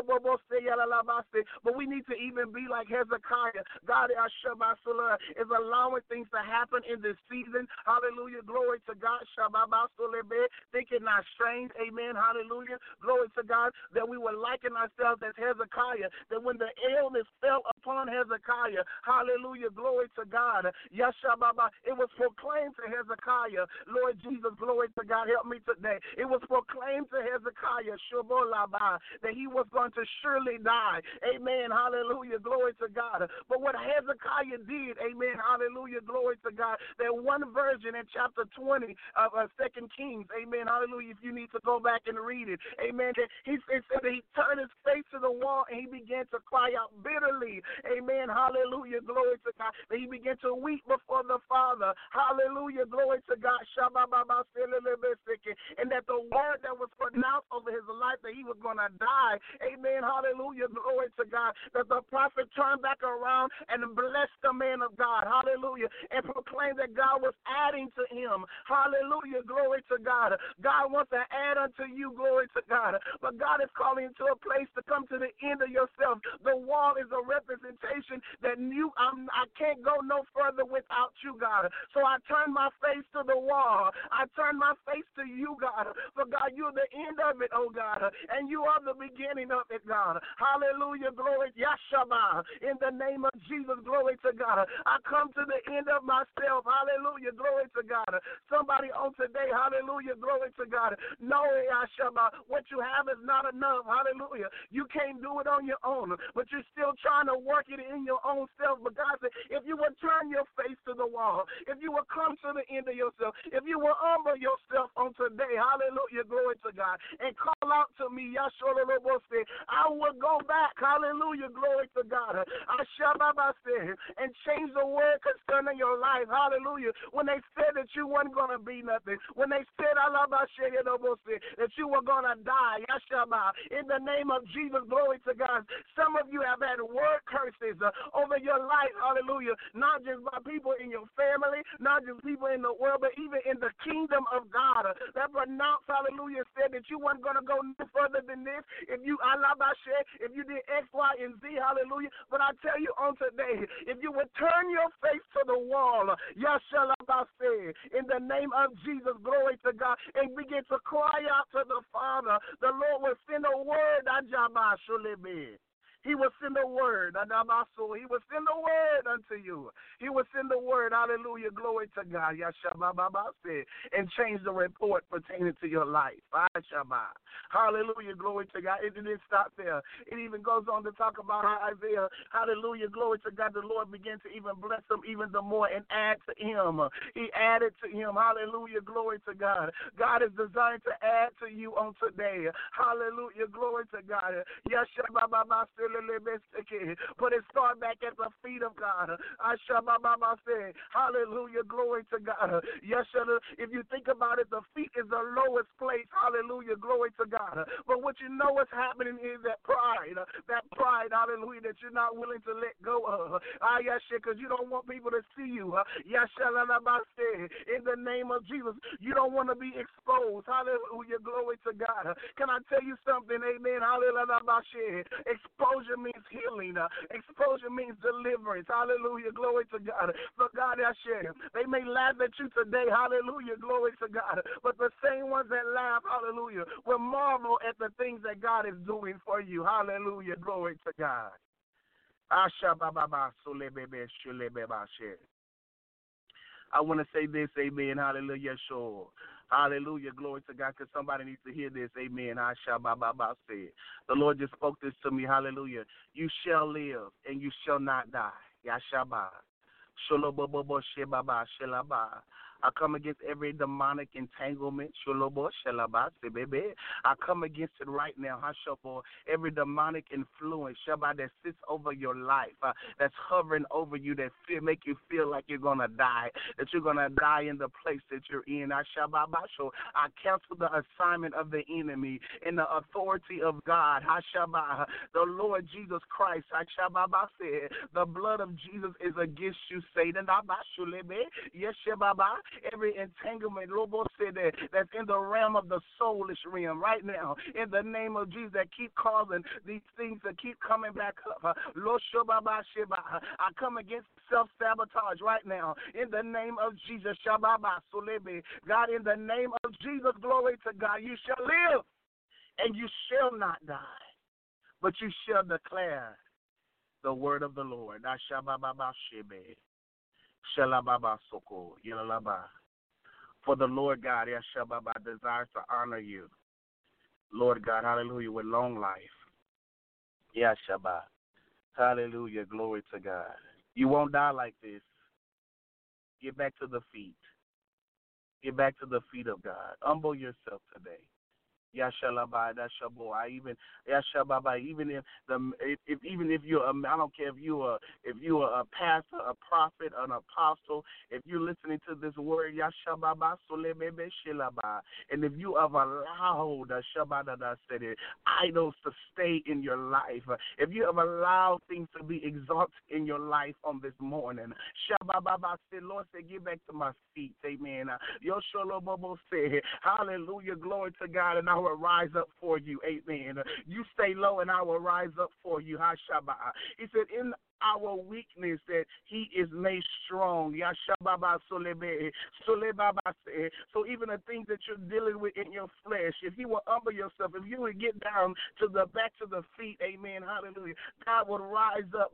But we need to even be like Hezekiah. God is allowing things to happen in this season. Hallelujah. Glory to God. Think it not strange. Amen. Hallelujah. Glory to God that we will liken ourselves as Hezekiah. That when the illness fell upon Hezekiah, hallelujah. Glory to God. Yashababa. It was proclaimed to Hezekiah, Lord Jesus, glory to God, help me today. It was proclaimed to Hezekiah, Shobolaba, that he was going to surely die. Amen, hallelujah, glory to God. But what Hezekiah did, amen, hallelujah, glory to God, that one version in chapter twenty of uh, Second Kings, amen, hallelujah, if you need to go back and read it, amen, that he, it said that he turned his face to the wall and he began to cry out bitterly, amen, hallelujah, glory to God, that he began to weep before the Father. Hallelujah. Glory to God. And that the word that was pronounced over his life that he was going to die. Amen. Hallelujah. Glory to God. That the prophet turned back around and blessed the man of God. Hallelujah. And proclaimed that God was adding to him. Hallelujah. Glory to God. God wants to add unto you. Glory to God. But God is calling you to a place to come to the end of yourself. The wall is a representation that you, I'm, I can't go no further without you, God. So I turn my face to the wall. I turn my face to you, God. For God, you're the end of it, oh God. And you are the beginning of it, God. Hallelujah, glory, Yashaba. In the name of Jesus, glory to God. I come to the end of myself. Hallelujah, glory to God. Somebody on today, hallelujah, glory to God. No, Yashaba, what you have is not enough. Hallelujah. You can't do it on your own, but you're still trying to work it in your own self. But God said, if you would turn your face to the wall, if you will come to the end of yourself, if you will humble yourself on today, hallelujah, glory to God, and call out to me, Yahshua, I will go back, hallelujah, glory to God, I shall and change the word concerning your life, hallelujah, when they said that you weren't going to be nothing, when they said that you were going to die, Yahshua, in the name of Jesus, glory to God, some of you have had word curses uh, over your life, hallelujah, not just by people in your family, not just people in the world, but even in the kingdom of God that pronounced, hallelujah, said that you weren't going to go no further than this if you, if you did X, Y, and Z, hallelujah. But I tell you on today, if you would turn your face to the wall, Yashalabase, in the name of Jesus, glory to God, and begin to cry out to the Father, the Lord will send a word, Ajabashulebe. He will send a word, Adabaso. He will send a word unto you. He will send a word, hallelujah, glory to God, Yashabababase, and change the report pertaining to your life. Ashaba. Hallelujah, glory to God. It didn't stop there. It even goes on to talk about how Isaiah, hallelujah, glory to God, the Lord began to even bless him even the more and add to him. He added to him, hallelujah, glory to God. God is designed to add to you on today. Hallelujah, glory to God. Yashabababase. But it starts back at the feet of God. Hallelujah, glory to God. Yes, if you think about it, the feet is the lowest place. Hallelujah, glory to God. But what you know is happening is that pride, that pride, hallelujah, that you're not willing to let go of. Ah, yes, because you don't want people to see you. Yes, in the name of Jesus, you don't want to be exposed. Hallelujah, glory to God. Can I tell you something? Amen. Hallelujah. Exposure means healing. Uh, exposure means deliverance. Hallelujah. Glory to God. But God, I share. They may laugh at you today. Hallelujah. Glory to God. But the same ones that laugh, hallelujah, will marvel at the things that God is doing for you. Hallelujah. Glory to God. I want to say this, amen. Hallelujah. Sure. Hallelujah. Glory to God, because somebody needs to hear this. Amen. I shall ba ba ba say. The Lord just spoke this to me. Hallelujah. You shall live and you shall not die. Yashaba. Sholobobo shebaba shelaba. I come against every demonic entanglement. Sholobo shelaba sebebe. I come against it right now. Hashabo. Every demonic influence, Shabbat, that sits over your life, uh, that's hovering over you, that feel, make you feel like you're gonna die, that you're gonna die in the place that you're in. I Shabbat. I cancel the assignment of the enemy in the authority of God. Hashabah. The Lord Jesus Christ. Hashabah said, the blood of Jesus is against you, Satan. Yes, Shabbat. Every entanglement, Lobo said that, that's in the realm of the soulish realm right now, in the name of Jesus, that keep causing these things to keep coming back up. I come against self-sabotage right now, in the name of Jesus. God, in the name of Jesus, glory to God, you shall live and you shall not die, but you shall declare the word of the Lord. For the Lord God, desires to honor you. Lord God, hallelujah, with long life. Yashaba. Hallelujah, glory to God. You won't die like this. Get back to the feet. Get back to the feet of God. Humble yourself today. Yashalaba, Yashabo. I even Yashababa. Even if the if, if even if you're a, I don't care if you're a, if you're a pastor, a prophet, an apostle. If you're listening to this word, Yashababa, Solebebe Shilaba, and if you have allowed Shabada said it, idols to stay in your life, if you have allowed things to be exalted in your life on this morning, Shababa said, Lord said, get back to my feet, amen. Yosholobobo said, hallelujah, glory to God, and I will rise up for you, amen. You stay low and I will rise up for you, Hashabah. He said, in our weakness that he is made strong. Yashababa solebe, solebaba. So even the things that you're dealing with in your flesh, if you will humble yourself, if you would get down to the back to the feet, amen, hallelujah, God will rise up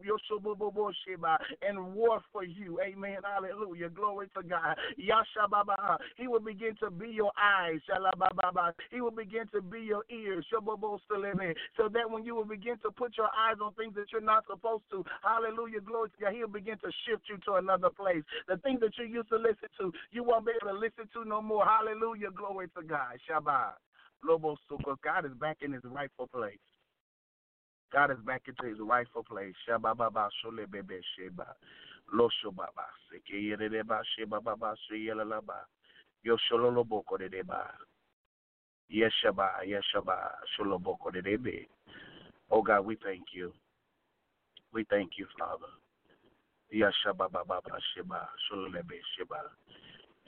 and war for you, amen, hallelujah, glory to God. Yashababa. He will begin to be your eyes, shalababa. He will begin to be your ears, so that when you will begin to put your eyes on things that you're not supposed to, hallelujah, glory to God, he'll begin to shift you to another place. The things that you used to listen to, you won't be able to listen to no more. Hallelujah, glory to God. Shabbat. Lobo Sukkot. God is back in his rightful place. God is back into his rightful place. Shabbat Baba Shole Bebe Sheba. Losho Baba. Seke Yereba Sheba Baba Sheyelalaba. Yosholoboko de Deba. Yeshaba, Yeshaba, Sholoboko de Debe. Oh God, we thank you. We thank you, Father. Yashaba Baba Sheba, Sholebe Sheba.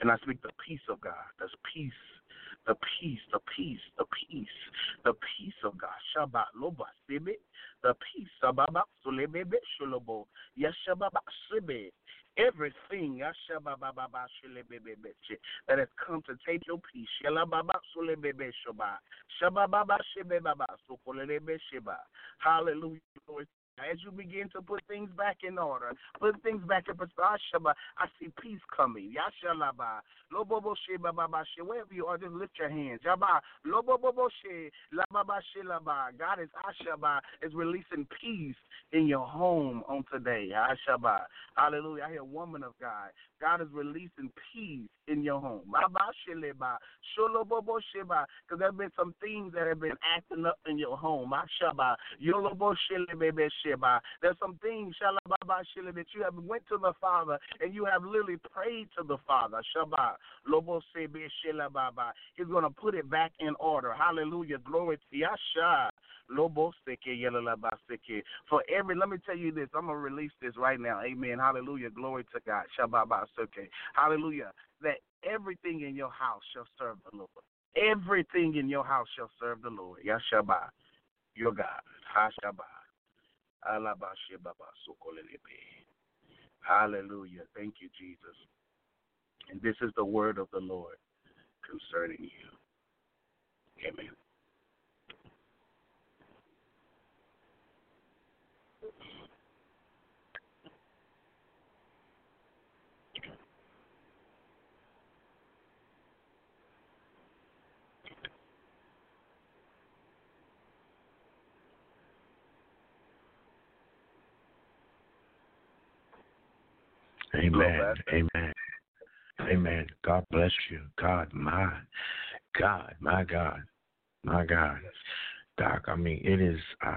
And I speak the peace of God. There's peace. The peace, the peace, the peace, the peace of God. Shabbat loba sibe. The peace. Sababa sulebebe shulobo. Yashababa sibe. Everything yashababa shulebebe that has come to take your peace. Shalababa sulebebe shoba. Shababa shebe baba sukolebe sheba. Hallelujah. As you begin to put things back in order, put things back in perspective, I see peace coming. Yashalaba, lobobo she bababa she. Wherever you are, just lift your hands. Yaba, lobobo she, lababa she laba. God is Ashaba is releasing peace in your home on today. Ashaba, hallelujah. I hear woman of God. God is releasing peace in your home. Baba sheleba, sholobobo sheba, because there have been some things that have been acting up in your home. Ashaba, yolobo shelebebe sheba. There's some things, shalababa shele, that you have went to the Father and you have literally prayed to the Father. Shaba, lobo sebe shelababa. He's going to put it back in order. Hallelujah. Glory to Yasha. Lobo seke yelalaba seke. For every, let me tell you this. I'm going to release this right now. Amen. Hallelujah. Glory to God. Shababa seke. Hallelujah. That everything in your house shall serve the Lord. Everything in your house shall serve the Lord. Yashaba, your God. Hashaba. Alaba shebaba sokolelebe. Hallelujah. Thank you, Jesus. And this is the word of the Lord concerning you. Amen. Amen. Amen. Amen. God bless you. God, my God, my God, my God. Doc, I mean, it is, uh,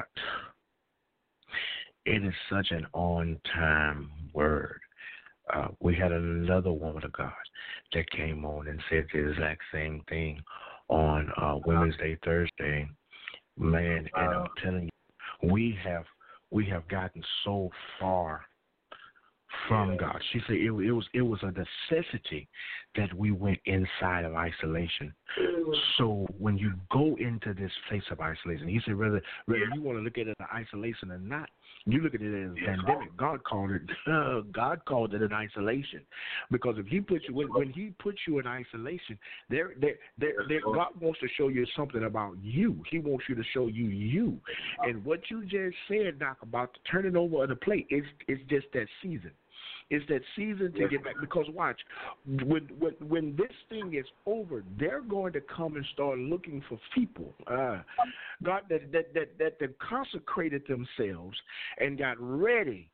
it is such an on-time word. Uh, we had another woman of God that came on and said the exact same thing on uh, Women's Day Thursday. Man, and I'm telling you, we have we have gotten so far from God. She said it, it was it was a necessity that we went inside of isolation. So when you go into this place of isolation, he said whether whether you want to look at it as isolation or not, you look at it as a pandemic. God called it uh, God called it an isolation, because if He puts you when, when He puts you in isolation, there there there God wants to show you something about you. He wants you to show you you, and what you just said, Doc, about the turning over of the plate is is just that season. It's that season to get back, because watch, when, when when this thing is over, they're going to come and start looking for people, uh, God, that that that that, that consecrated themselves and got ready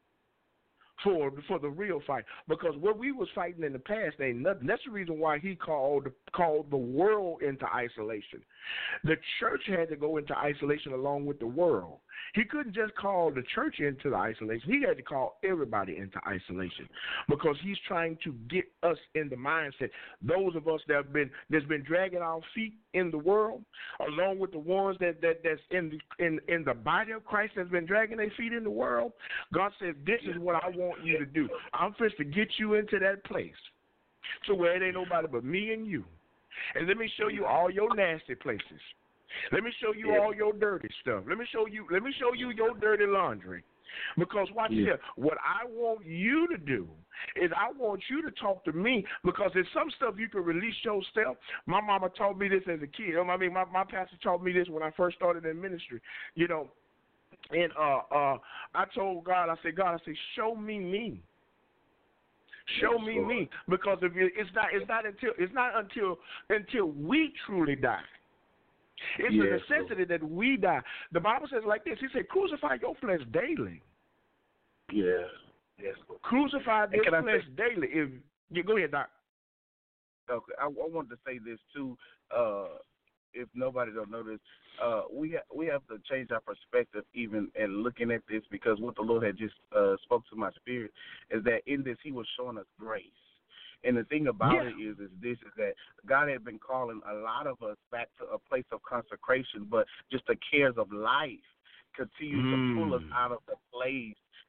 for for the real fight. Because what we was fighting in the past ain't nothing. That's the reason why He called called the world into isolation. The church had to go into isolation along with the world. He couldn't just call the church into the isolation. He had to call everybody into isolation, because He's trying to get us in the mindset. Those of us that have been that's been dragging our feet in the world, along with the ones that, that that's in the in, in the body of Christ that's been dragging their feet in the world. God says, this is what I want you to do. I'm supposed to get you into that place to where it ain't nobody but me and you. And let me show you all your nasty places. Let me show you all your dirty stuff. Let me show you let me show you your dirty laundry. Because watch yeah. here, what I want you to do is I want you to talk to me, because there's some stuff you can release yourself. My mama taught me this as a kid. I mean, my, my pastor taught me this when I first started in ministry. You know, and uh, uh, I told God, I said, God, I said, show me me. Show me me, because if it, it's not it's not until it's not until until we truly die. It's yes, a necessity Lord. That we die. The Bible says like this. He said, crucify your flesh daily. Yeah. Yes, Lord. Crucify this flesh say, daily. If you go ahead, Doc. Okay, I, I wanted to say this too. Uh, if nobody don't know this, uh, we ha- we have to change our perspective even in looking at this, because what the Lord had just uh, spoke to my spirit is that in this He was showing us grace. And the thing about yeah. it is, is this, is that God had been calling a lot of us back to a place of consecration, but just the cares of life continue mm. to pull us out of the place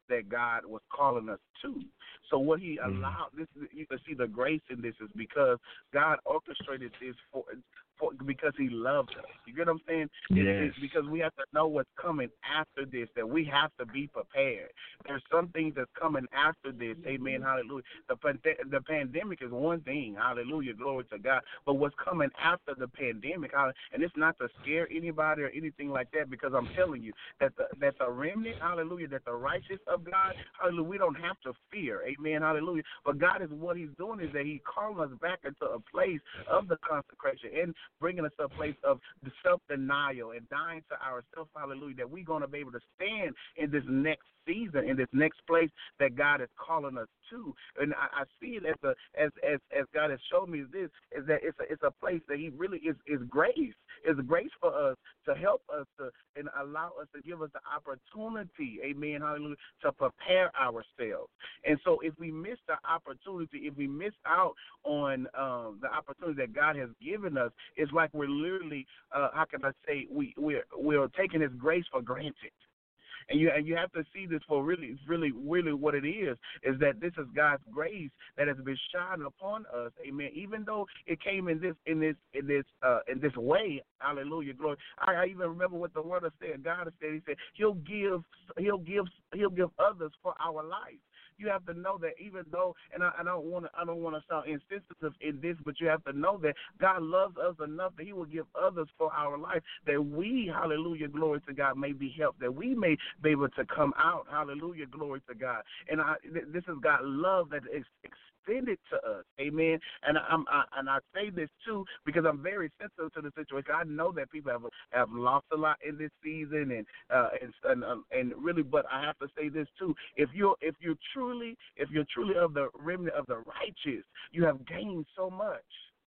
that God was calling us to. So what He Mm. allowed, this you can see the grace in this is because God orchestrated this for, for because He loved us. You get what I'm saying? Yes. It's, it's because we have to know what's coming after this, that we have to be prepared. There's some things that's coming after this. Amen. Hallelujah. The pande- the pandemic is one thing. Hallelujah. Glory to God. But what's coming after the pandemic, and it's not to scare anybody or anything like that, because I'm telling you that the, that the remnant, hallelujah, that the righteous of God, hallelujah, we don't have to fear. Amen. Hallelujah. But God is what He's doing is that He's calling us back into a place of the consecration and bringing us to a place of the self-denial and dying to ourselves, hallelujah, that we're going to be able to stand in this next season, in this next place that God is calling us to. And I, I see it as a as as as God has shown me this, is that it's a it's a place that He really is is grace. Is grace for us to help us to and allow us to give us the opportunity, amen, hallelujah, to prepare ourselves. And so if we miss the opportunity, if we miss out on um, the opportunity that God has given us, it's like we're literally, uh, how can I say, we we're we're taking His grace for granted. And you and you have to see this for really, really, really what it is, is that this is God's grace that has been shined upon us, amen. Even though it came in this, in this, in this, uh, in this way, hallelujah, glory. I, I even remember what the Word said. God has said, He said, He'll give, He'll give, He'll give others for our life. You have to know that even though, and I, I don't want to, I don't want to sound insensitive in this, but you have to know that God loves us enough that He will give others for our life, that we, hallelujah, glory to God, may be helped, that we may be able to come out, hallelujah, glory to God. And I, this is God's love that is extended to us, amen. And I'm, I, and I say this too because I'm very sensitive to the situation. I know that people have have lost a lot in this season, and uh, and and, um, and really, but I have to say this too: if you're if you're truly if you're truly of the remnant of the righteous, you have gained so much.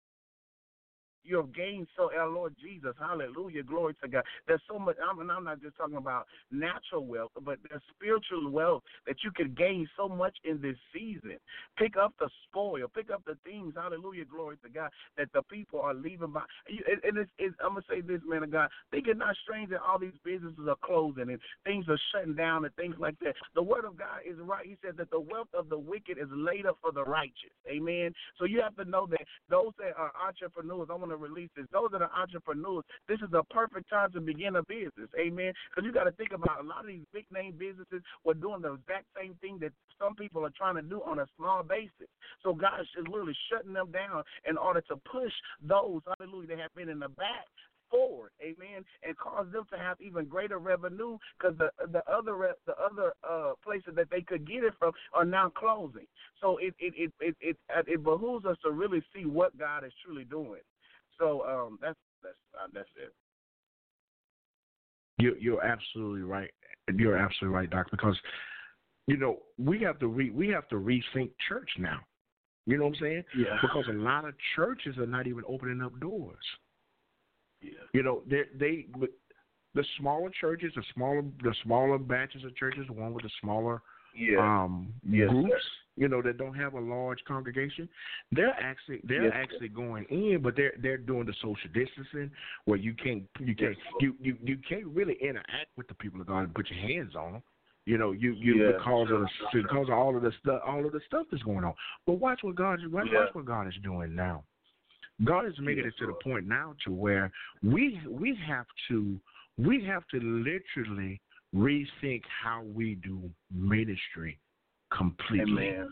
You have gained so, our Lord Jesus, hallelujah, glory to God. There's so much, I'm, and I'm not just talking about natural wealth, but there's spiritual wealth that you can gain so much in this season. Pick up the spoil, pick up the things, hallelujah, glory to God, that the people are leaving by. And, and it's, it's, I'm going to say this, man of God, think it not strange that all these businesses are closing and things are shutting down and things like that. The word of God is right. He said that the wealth of the wicked is laid up for the righteous, amen. So you have to know that those that are entrepreneurs, I want to release this. Those that are entrepreneurs, this is the perfect time to begin a business, amen. Because you got to think about a lot of these big name businesses were doing the exact same thing that some people are trying to do on a small basis. So God is literally shutting them down in order to push those, hallelujah, that have been in the back forward, amen, and cause them to have even greater revenue because the the other the other uh, places that they could get it from are now closing. So it it it it it, it behooves us to really see what God is truly doing. So um, that's that's uh, that's it. You're you're absolutely right. You're absolutely right, Doc. Because you know we have to re we have to rethink church now. You know what I'm saying? Yeah. Because a lot of churches are not even opening up doors. Yeah. You know they they the smaller churches, the smaller the smaller batches of churches, the one with the smaller yeah. um, yes, groups. Sir. You know, that don't have a large congregation, they're actually they're yes, actually going in, but they're they're doing the social distancing where you can't you can't yes, you, you, you can't really interact with the people of God and put your hands on them. You know, you, you yeah, because sure, of sure. because of all of the stuff all of the stuff that's going on. But watch what God watch, yeah. watch what God is doing now. God is making yes, it to Lord. the point now to where we we have to we have to literally rethink how we do ministry completely. Amen.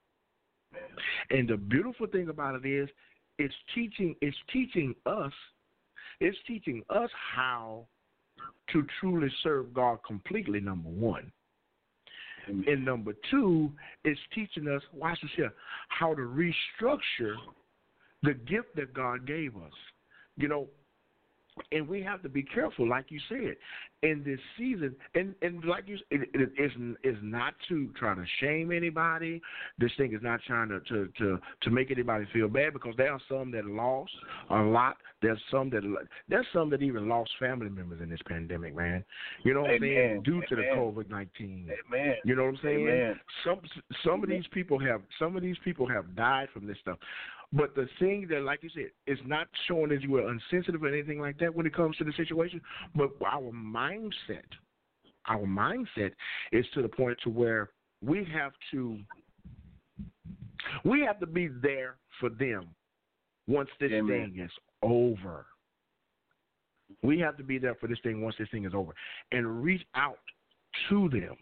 And the beautiful thing about it is, it's teaching, it's teaching us, it's teaching us how to truly serve God completely. Number one, Amen. and number two, it's teaching us, watch this here, how to restructure the gift that God gave us. You know. And we have to be careful, like you said, in this season. And, and like you said, it, it, it's, it's not to try to shame anybody. This thing is not trying to, to, to, to make anybody feel bad, because there are some that lost a lot. There's some that there's some that even lost family members in this pandemic, man. You know what I'm saying? Due Amen. to the COVID nineteen. Amen. You know what I'm saying? Amen. Some some of these people have some of these people have died from this stuff. But the thing that, like you said, it's not showing that you were insensitive or anything like that when it comes to the situation, but our mindset our mindset is to the point to where we have to we have to be there for them once this Amen. thing is over. We have to be there for this thing once this thing is over and reach out to them.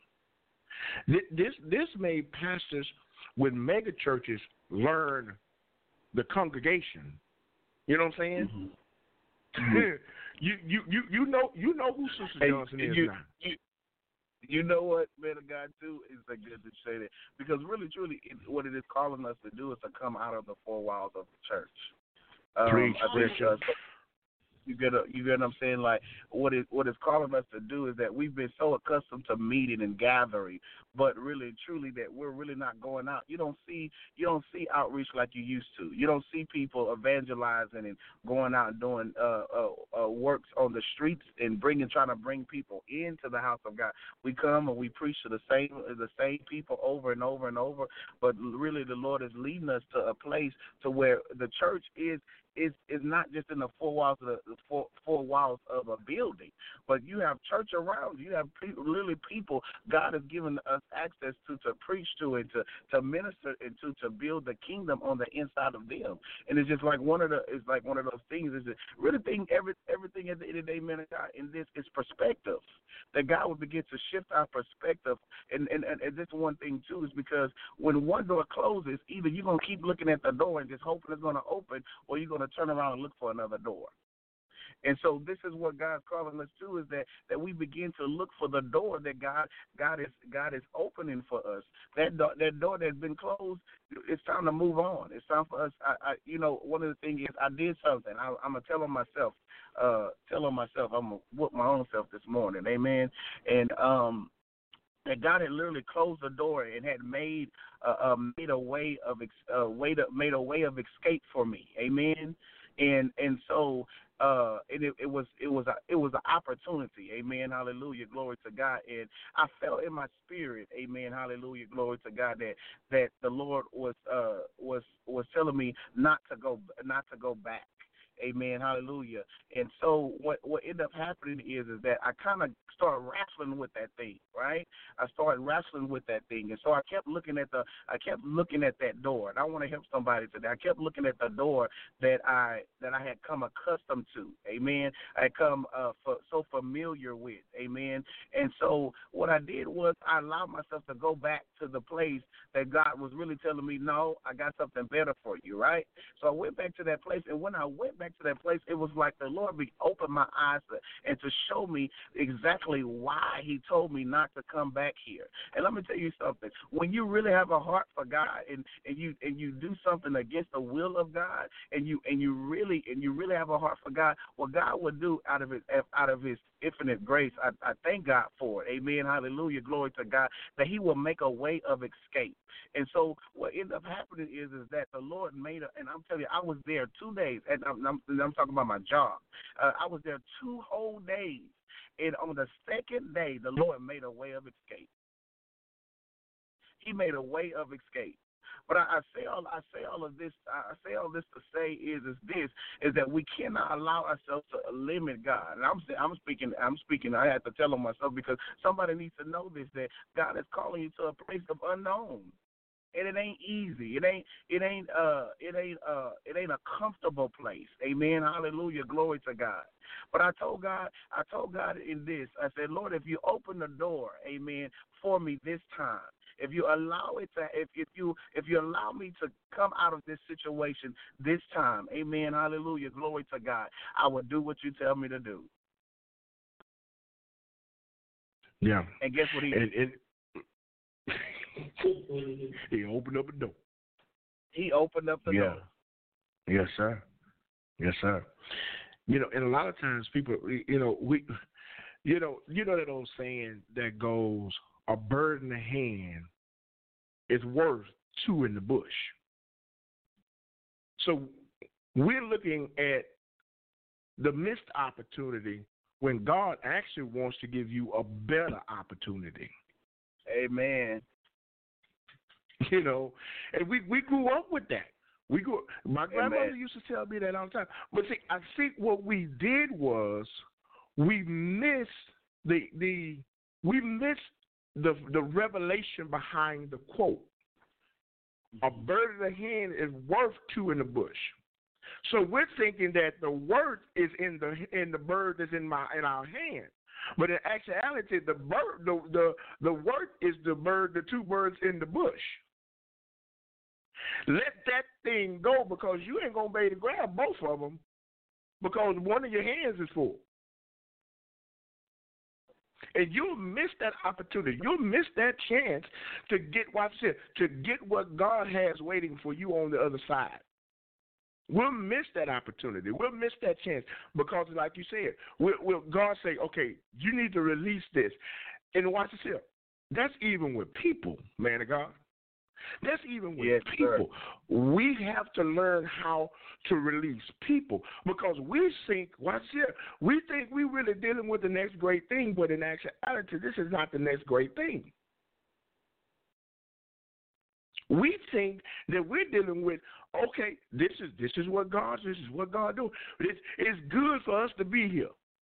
This this made pastors with mega churches learn the congregation. You know what I'm saying? Mm-hmm. you, you you you know you know who Sister Hey, Johnson is you, now. You, you know what, man of God, too, is a good to say that. Because really, truly, it, what it is calling us to do is to come out of the four walls of the church. Um, Preach, I think, Bishop. uh, You get a, you get what I'm saying? Like what it what it's calling us to do is that we've been so accustomed to meeting and gathering, but really truly that we're really not going out. You don't see you don't see outreach like you used to. You don't see people evangelizing and going out and doing uh, uh, uh, works on the streets and bringing trying to bring people into the house of God. We come and we preach to the same the same people over and over and over, but really the Lord is leading us to a place to where the church is. Is is not just in the four walls of the, the four, four walls of a building, but you have church around you. You have people, literally people God has given us access to to preach to and to, to minister and to, to build the kingdom on the inside of them. And it's just like one of the it's like one of those things is that really think every everything at the end of the day, man, God, in this is perspective. That God would begin to shift our perspective. And and, and, and this one thing too is because when one door closes, either you're gonna keep looking at the door and just hoping it's gonna open, or you're gonna to turn around and look for another door. And so this is what God's calling us to, is that, that we begin to look for the door that God God is God is opening for us. That door, that door that's been closed, it's time to move on. It's time for us. I, I you know, one of the things is I did something. I, I'm gonna tell on myself, uh, tell on myself. I'm gonna whoop my own self this morning. Amen. And um. that God had literally closed the door and had made uh, uh, made a way of uh, way to, made a way of escape for me, amen. And and so uh, and it, it was it was a, it was an opportunity, amen, hallelujah, glory to God. And I felt in my spirit, amen, hallelujah, glory to God, that that the Lord was uh, was was telling me not to go not to go back. Amen, hallelujah. And so what what ended up happening is is that I kind of started wrestling with that thing, right? I started wrestling with that thing. And so I kept looking at the I kept looking at that door. And I want to help somebody today. I kept looking at the door that I that I had come accustomed to. Amen. I had come uh, for, so familiar with. Amen. And so what I did was I allowed myself to go back to the place that God was really telling me, no, I got something better for you, right? So I went back to that place, and when I went back to that place, it was like the Lord be opened my eyes to, and to show me exactly why he told me not to come back here. And let me tell you something. When you really have a heart for God and, and you and you do something against the will of God, and you and you really and you really have a heart for God, what God will do out of his out of his infinite grace, I, I thank God for it. Amen. Hallelujah. Glory to God, that he will make a way of escape. And so what ended up happening is is that the Lord made a, and I'm telling you, I was there two days, and I'm, I'm, I'm talking about my job. Uh, I was there two whole days, and on the second day, the Lord made a way of escape. He made a way of escape. But I, I say all I say all of this I say all this to say is is this is that we cannot allow ourselves to limit God. And I'm I'm speaking I'm speaking I have to tell on myself, because somebody needs to know this, that God is calling you to a place of unknown. And it ain't easy. It ain't. It ain't. Uh. It ain't. Uh. It ain't a comfortable place. Amen. Hallelujah. Glory to God. But I told God. I told God in this. I said, Lord, if you open the door, Amen, for me this time, if you allow it to, if if you if you allow me to come out of this situation this time, Amen. Hallelujah. Glory to God. I will do what you tell me to do. Yeah. And guess what he did? It, he opened up a door. He opened up the yeah. door. Yes, sir. Yes, sir. You know, and a lot of times people, you know, we, you know, you know that old saying that goes, "A bird in the hand is worth two in the bush." So we're looking at the missed opportunity when God actually wants to give you a better opportunity. Amen. You know, and we, we grew up with that. We grew. My grandmother Amen. used to tell me that all the time. But see, I think what we did was we missed the the we miss the the revelation behind the quote. A bird in the hand is worth two in the bush. So we're thinking that the word is in the in the bird that's in my in our hand, but in actuality, the bird the the the word is the bird, the two birds in the bush. Let that thing go, because you ain't gonna be able to grab both of them, because one of your hands is full. And you'll miss that opportunity. You'll miss that chance to get what's it, to get what God has waiting for you on the other side. We'll miss that opportunity. We'll miss that chance because, like you said, we'll, we'll, God say, okay, you need to release this. And watch this here. That's even with people, man of God. That's even with yes, people. Sir. We have to learn how to release people, because we think, watch here, we think we're really dealing with the next great thing, but in actuality, this is not the next great thing. We think that we're dealing with, okay, this is this is what God this is what God do. It's it's good for us to be here.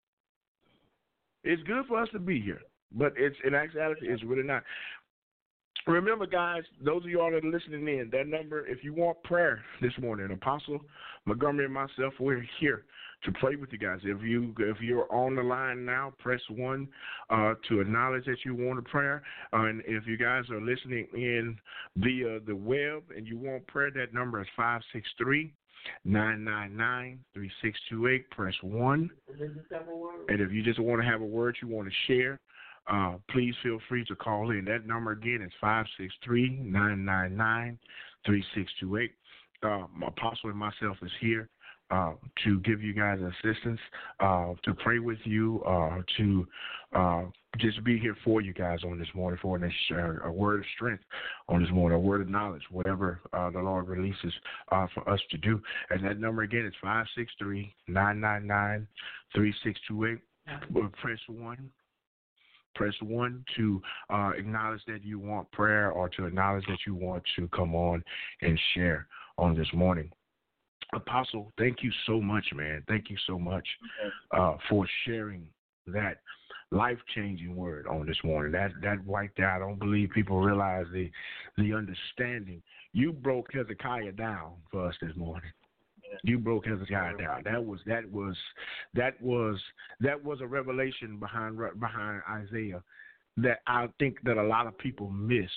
It's good for us to be here, but it's in actuality, it's really not. Remember, guys, those of y'all that are listening in, that number, if you want prayer this morning, Apostle Montgomery and myself, we're here to pray with you guys. If you if you're on the line now, press one uh, to acknowledge that you want a prayer. Uh, and if you guys are listening in via the web and you want prayer, that number is five six three, nine nine nine, three six two eight. Press one. And if you just want to have a word you want to share, uh, please feel free to call in. That number again is five six three, nine nine nine, three six two eight. Uh, my apostle and myself is here Uh, to give you guys assistance, uh, to pray with you, uh, to uh, just be here for you guys on this morning, for a, a word of strength on this morning, a word of knowledge, whatever uh, the Lord releases uh, for us to do. And that number again is five six three, nine nine nine, three six two eight. Press one. Press one to uh, acknowledge that you want prayer, or to acknowledge that you want to come on and share on this morning. Apostle, thank you so much, man. Thank you so much uh, for sharing that life-changing word on this morning. That that right there, I don't believe people realize the the understanding. You broke Hezekiah down for us this morning. You broke Hezekiah down. That was that was that was that was a revelation behind behind Isaiah that I think that a lot of people miss.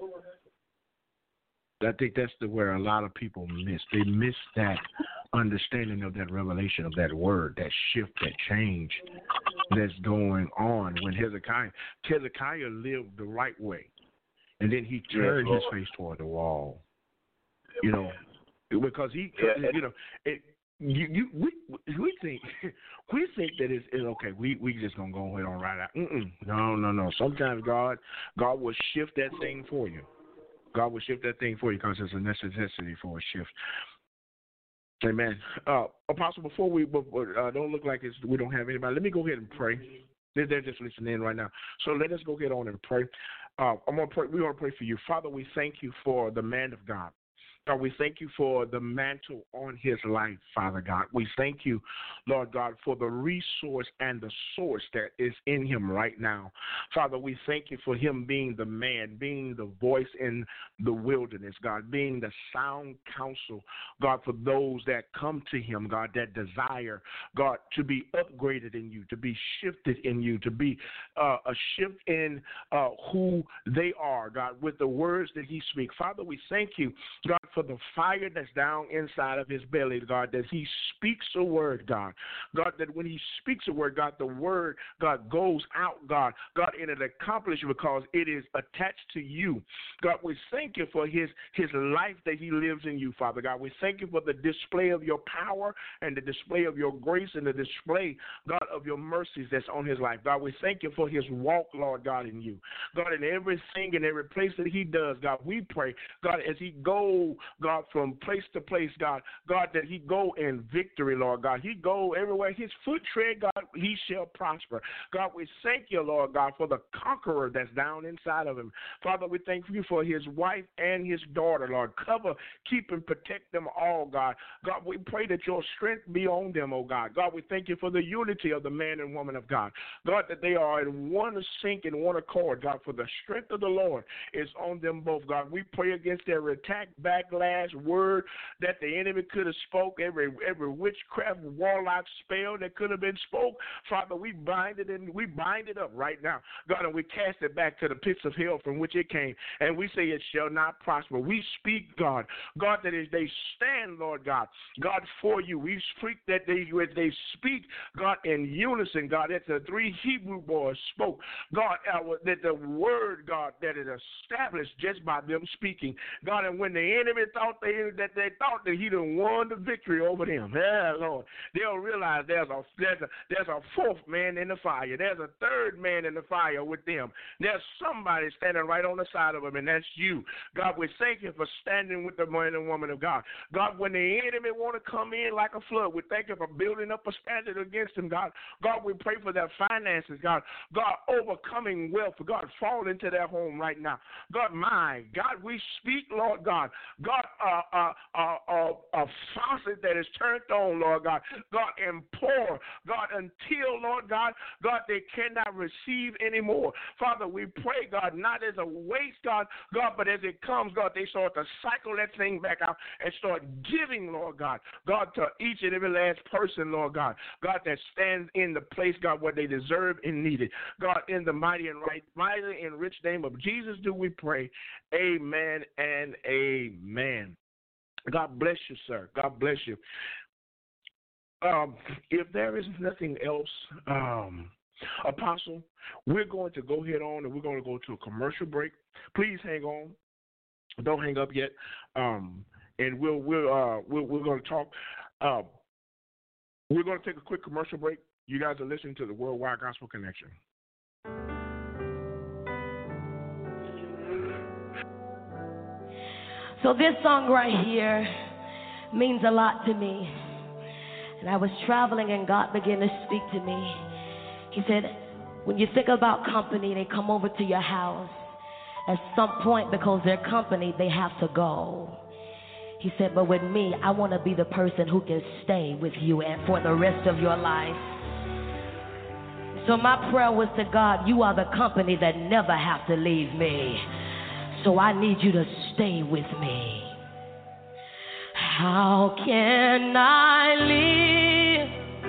I think that's the where a lot of people miss. They miss that understanding of that revelation of that word, that shift, that change that's going on when Hezekiah Hezekiah lived the right way, and then he turned his face toward the wall. You know, because he, you know, it, you, you, we, we think, we think that it's, it's okay. We, we just gonna go ahead and ride out. Mm-mm. No, no, no. Sometimes God, God will shift that thing for you. God will shift that thing for you because it's a necessity for a shift. Amen. Uh, Apostle, before we uh, don't look like it's, we don't have anybody, let me go ahead and pray. They're, they're just listening in right now. So let us go ahead on and pray. Uh, I'm gonna pray. We want to pray for you, Father. We thank you for the man of God. God, we thank you for the mantle on his life, Father God. We thank you, Lord God, for the resource and the source that is in him right now. Father, we thank you for him being the man, being the voice in the wilderness, God, being the sound counsel, God, for those that come to him, God, that desire, God, to be upgraded in you, to be shifted in you, to be uh, a shift in uh, who they are, God, with the words that he speaks. Father, we thank you, God, for the fire that's down inside of his belly, God, that he speaks a word, God. God, that when he speaks a word, God, the word, God, goes out, God. God, and it accomplishes because it is attached to you. God, we thank you for his, his life that he lives in you, Father God. We thank you for the display of your power and the display of your grace and the display, God, of your mercies that's on his life. God, we thank you for his walk, Lord God, in you. God, in everything and every place that he does, God, we pray, God, as he goes, God, from place to place, God, God, that he go in victory, Lord God. He go everywhere his foot tread, God, he shall prosper. God, we thank you, Lord God, for the the conqueror that's down inside of him. Father, we thank you for his wife and his daughter, Lord. Cover, keep, and protect them all, God. God, we pray that your strength be on them, oh God. God, we thank you for the unity of the man and woman of God. God, that they are in one sync and one accord, God, for the strength of the Lord is on them both, God. We pray against every attack, backlash, word that the enemy could have spoke, every every witchcraft, warlock spell that could have been spoke. Father, we bind it and we bind it up right now, God, and we cast it back to the pits of hell from which it came, and we say it shall not prosper. We speak, God, God, that as they stand, Lord God, God, for you, we speak that they, as they speak, God, in unison, God, that the three Hebrew boys spoke, God, uh, that the word, God, that is established just by them speaking, God, and when the enemy thought they that they thought that he done won the victory over them, yeah, Lord, they'll realize there's a there's a there's a fourth man in the fire, there's a third man in the fire with them, there's somebody standing right on the side of them, and that's you, God. We thank you for standing with the man and woman of God, God. When the enemy want to come in like a flood, we thank you for building up a standard against them, God. God, we pray for their finances, God. God, overcoming wealth, God, fall into their home right now, God. My God, we speak, Lord God, God, uh, uh, uh, uh, a faucet that is turned on, Lord God, God, and pour, God, until, Lord God, God, they cannot receive anymore. Father, we pray, God, not as a waste, God, God, but as it comes, God, they start to cycle that thing back out and start giving, Lord God, God, to each and every last person, Lord God, God, that stands in the place, God, where they deserve and need it. God, in the mighty and right, mighty and rich name of Jesus do we pray. Amen and amen. God bless you, sir. God bless you. Um, if there is nothing else, um, Apostle, we're going to go ahead on and we're going to go to a commercial break. Please hang on. Don't hang up yet. Um, and we'll we'll uh we'll, we're going to talk. Uh, we're going to take a quick commercial break. You guys are listening to the Worldwide Gospel Connection. So this song right here means a lot to me. And I was traveling and God began to speak to me. He said, when you think about company, they come over to your house. At some point, because they're company, they have to go. He said, but with me, I want to be the person who can stay with you and for the rest of your life. So my prayer was to God, you are the company that never have to leave me. So I need you to stay with me. How can I live?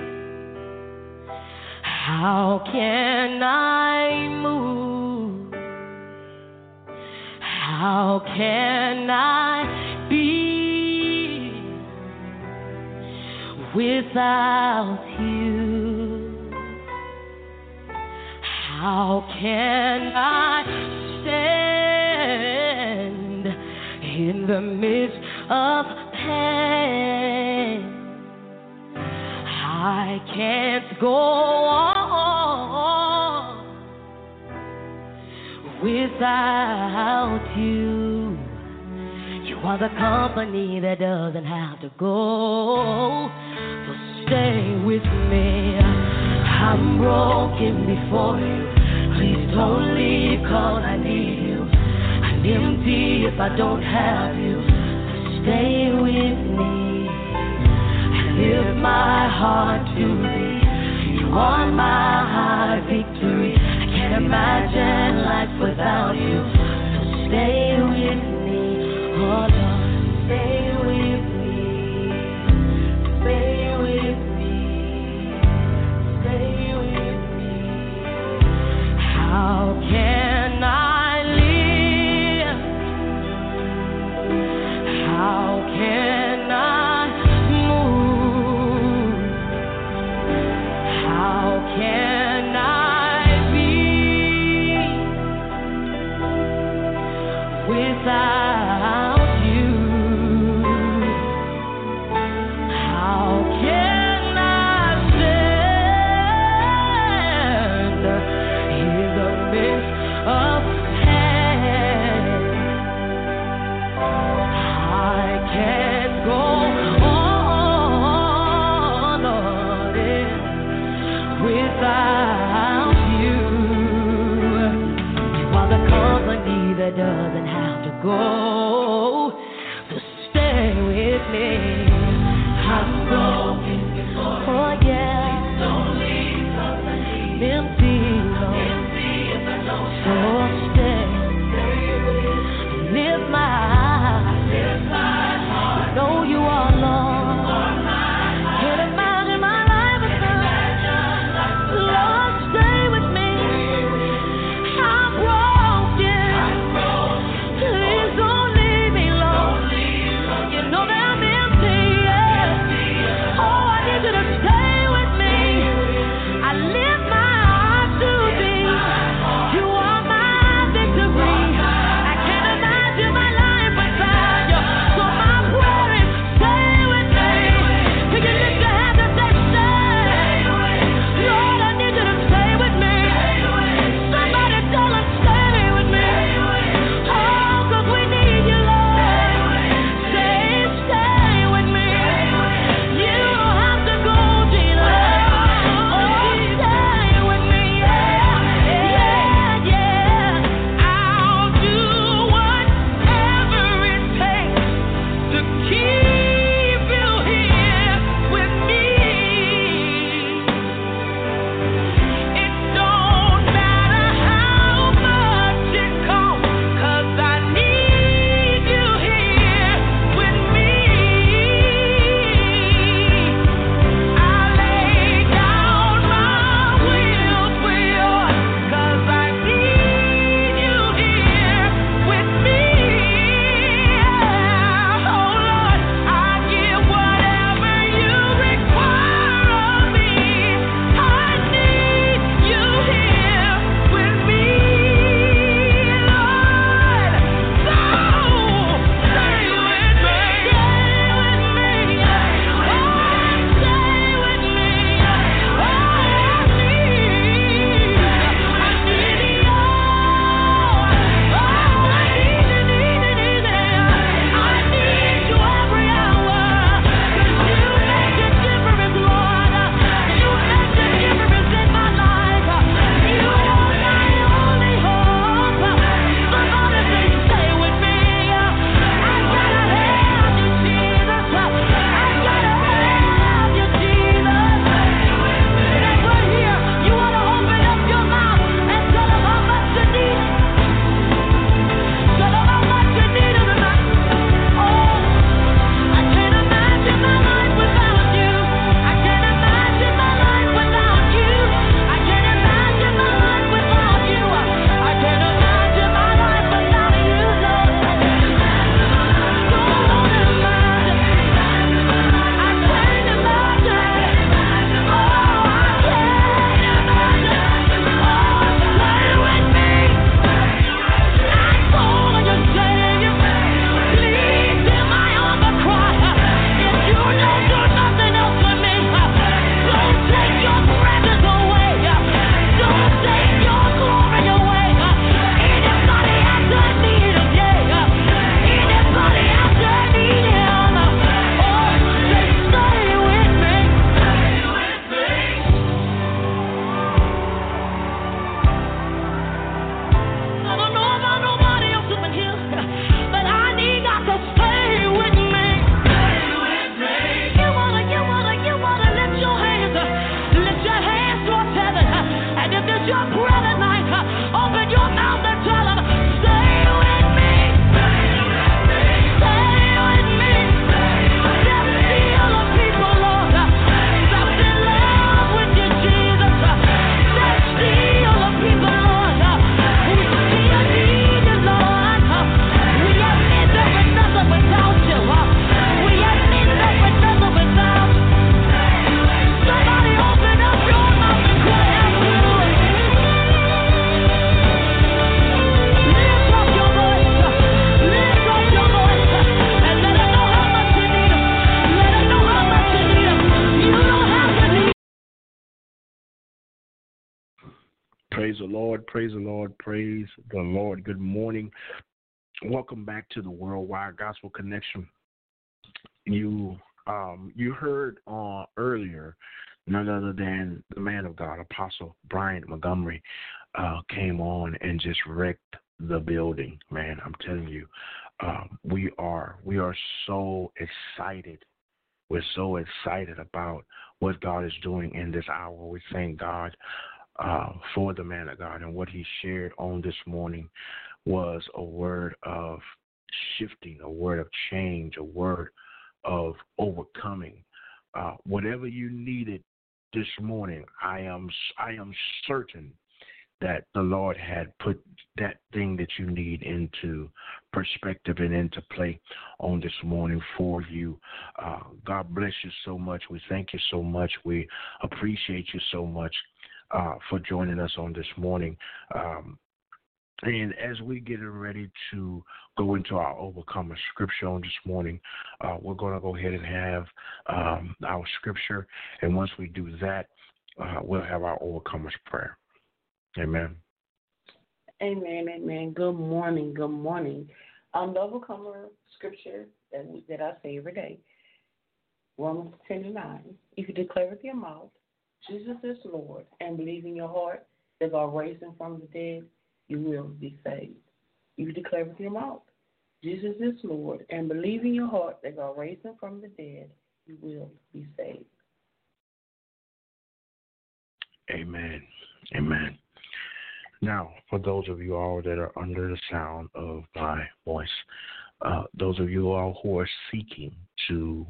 How can I move? How can I be without you? How can I stand in the midst of pain? I can't go on without you. You are the company that doesn't have to go. So stay with me. I'm broken before you. Please don't leave, 'cause I need you. I'm empty if I don't have you. So stay with me. I lift my heart to thee. You are my high victory. I can't imagine life without you. So stay with me. Oh Lord, stay with me. Stay with me. Stay with me. How can I live? How can I move? How can I be without you? company that doesn't have to go. So stay with me. I'm broken before. Oh yeah. Please don't leave company. Empty, Lord. Empty if I don't so stay. Stay with me. Live my heart. Live my heart. Know you are Lord. Praise the Lord, praise the Lord, praise the Lord. Good morning. Welcome back to the Worldwide Gospel Connection. You um, you heard uh, earlier, none other than the man of God, Apostle Brian Montgomery, uh, came on and just wrecked the building, man. I'm telling you, um, we are we are so excited. We're so excited about what God is doing in this hour. We thank God uh, for the man of God, and what he shared on this morning was a word of shifting, a word of change, a word of overcoming. Uh, whatever you needed this morning, I am I am certain that the Lord had put that thing that you need into perspective and into play on this morning for you. Uh, God bless you so much. We thank you so much. We appreciate you so much uh, for joining us on this morning. Um, and as we get ready to go into our overcomer scripture on this morning, uh, we're going to go ahead and have um, our scripture. And once we do that, uh, we'll have our overcomer's prayer. Amen. Amen, amen. Good morning, good morning. Um, the overcomer scripture that we, that I say every day, Romans ten and nine. If you declare with your mouth, Jesus is Lord, and believe in your heart that God raised him from the dead, you will be saved. If you declare with your mouth, Jesus is Lord, and believe in your heart that God raised him from the dead, you will be saved. Amen. Amen. Now, for those of you all that are under the sound of my voice, uh, those of you all who are seeking to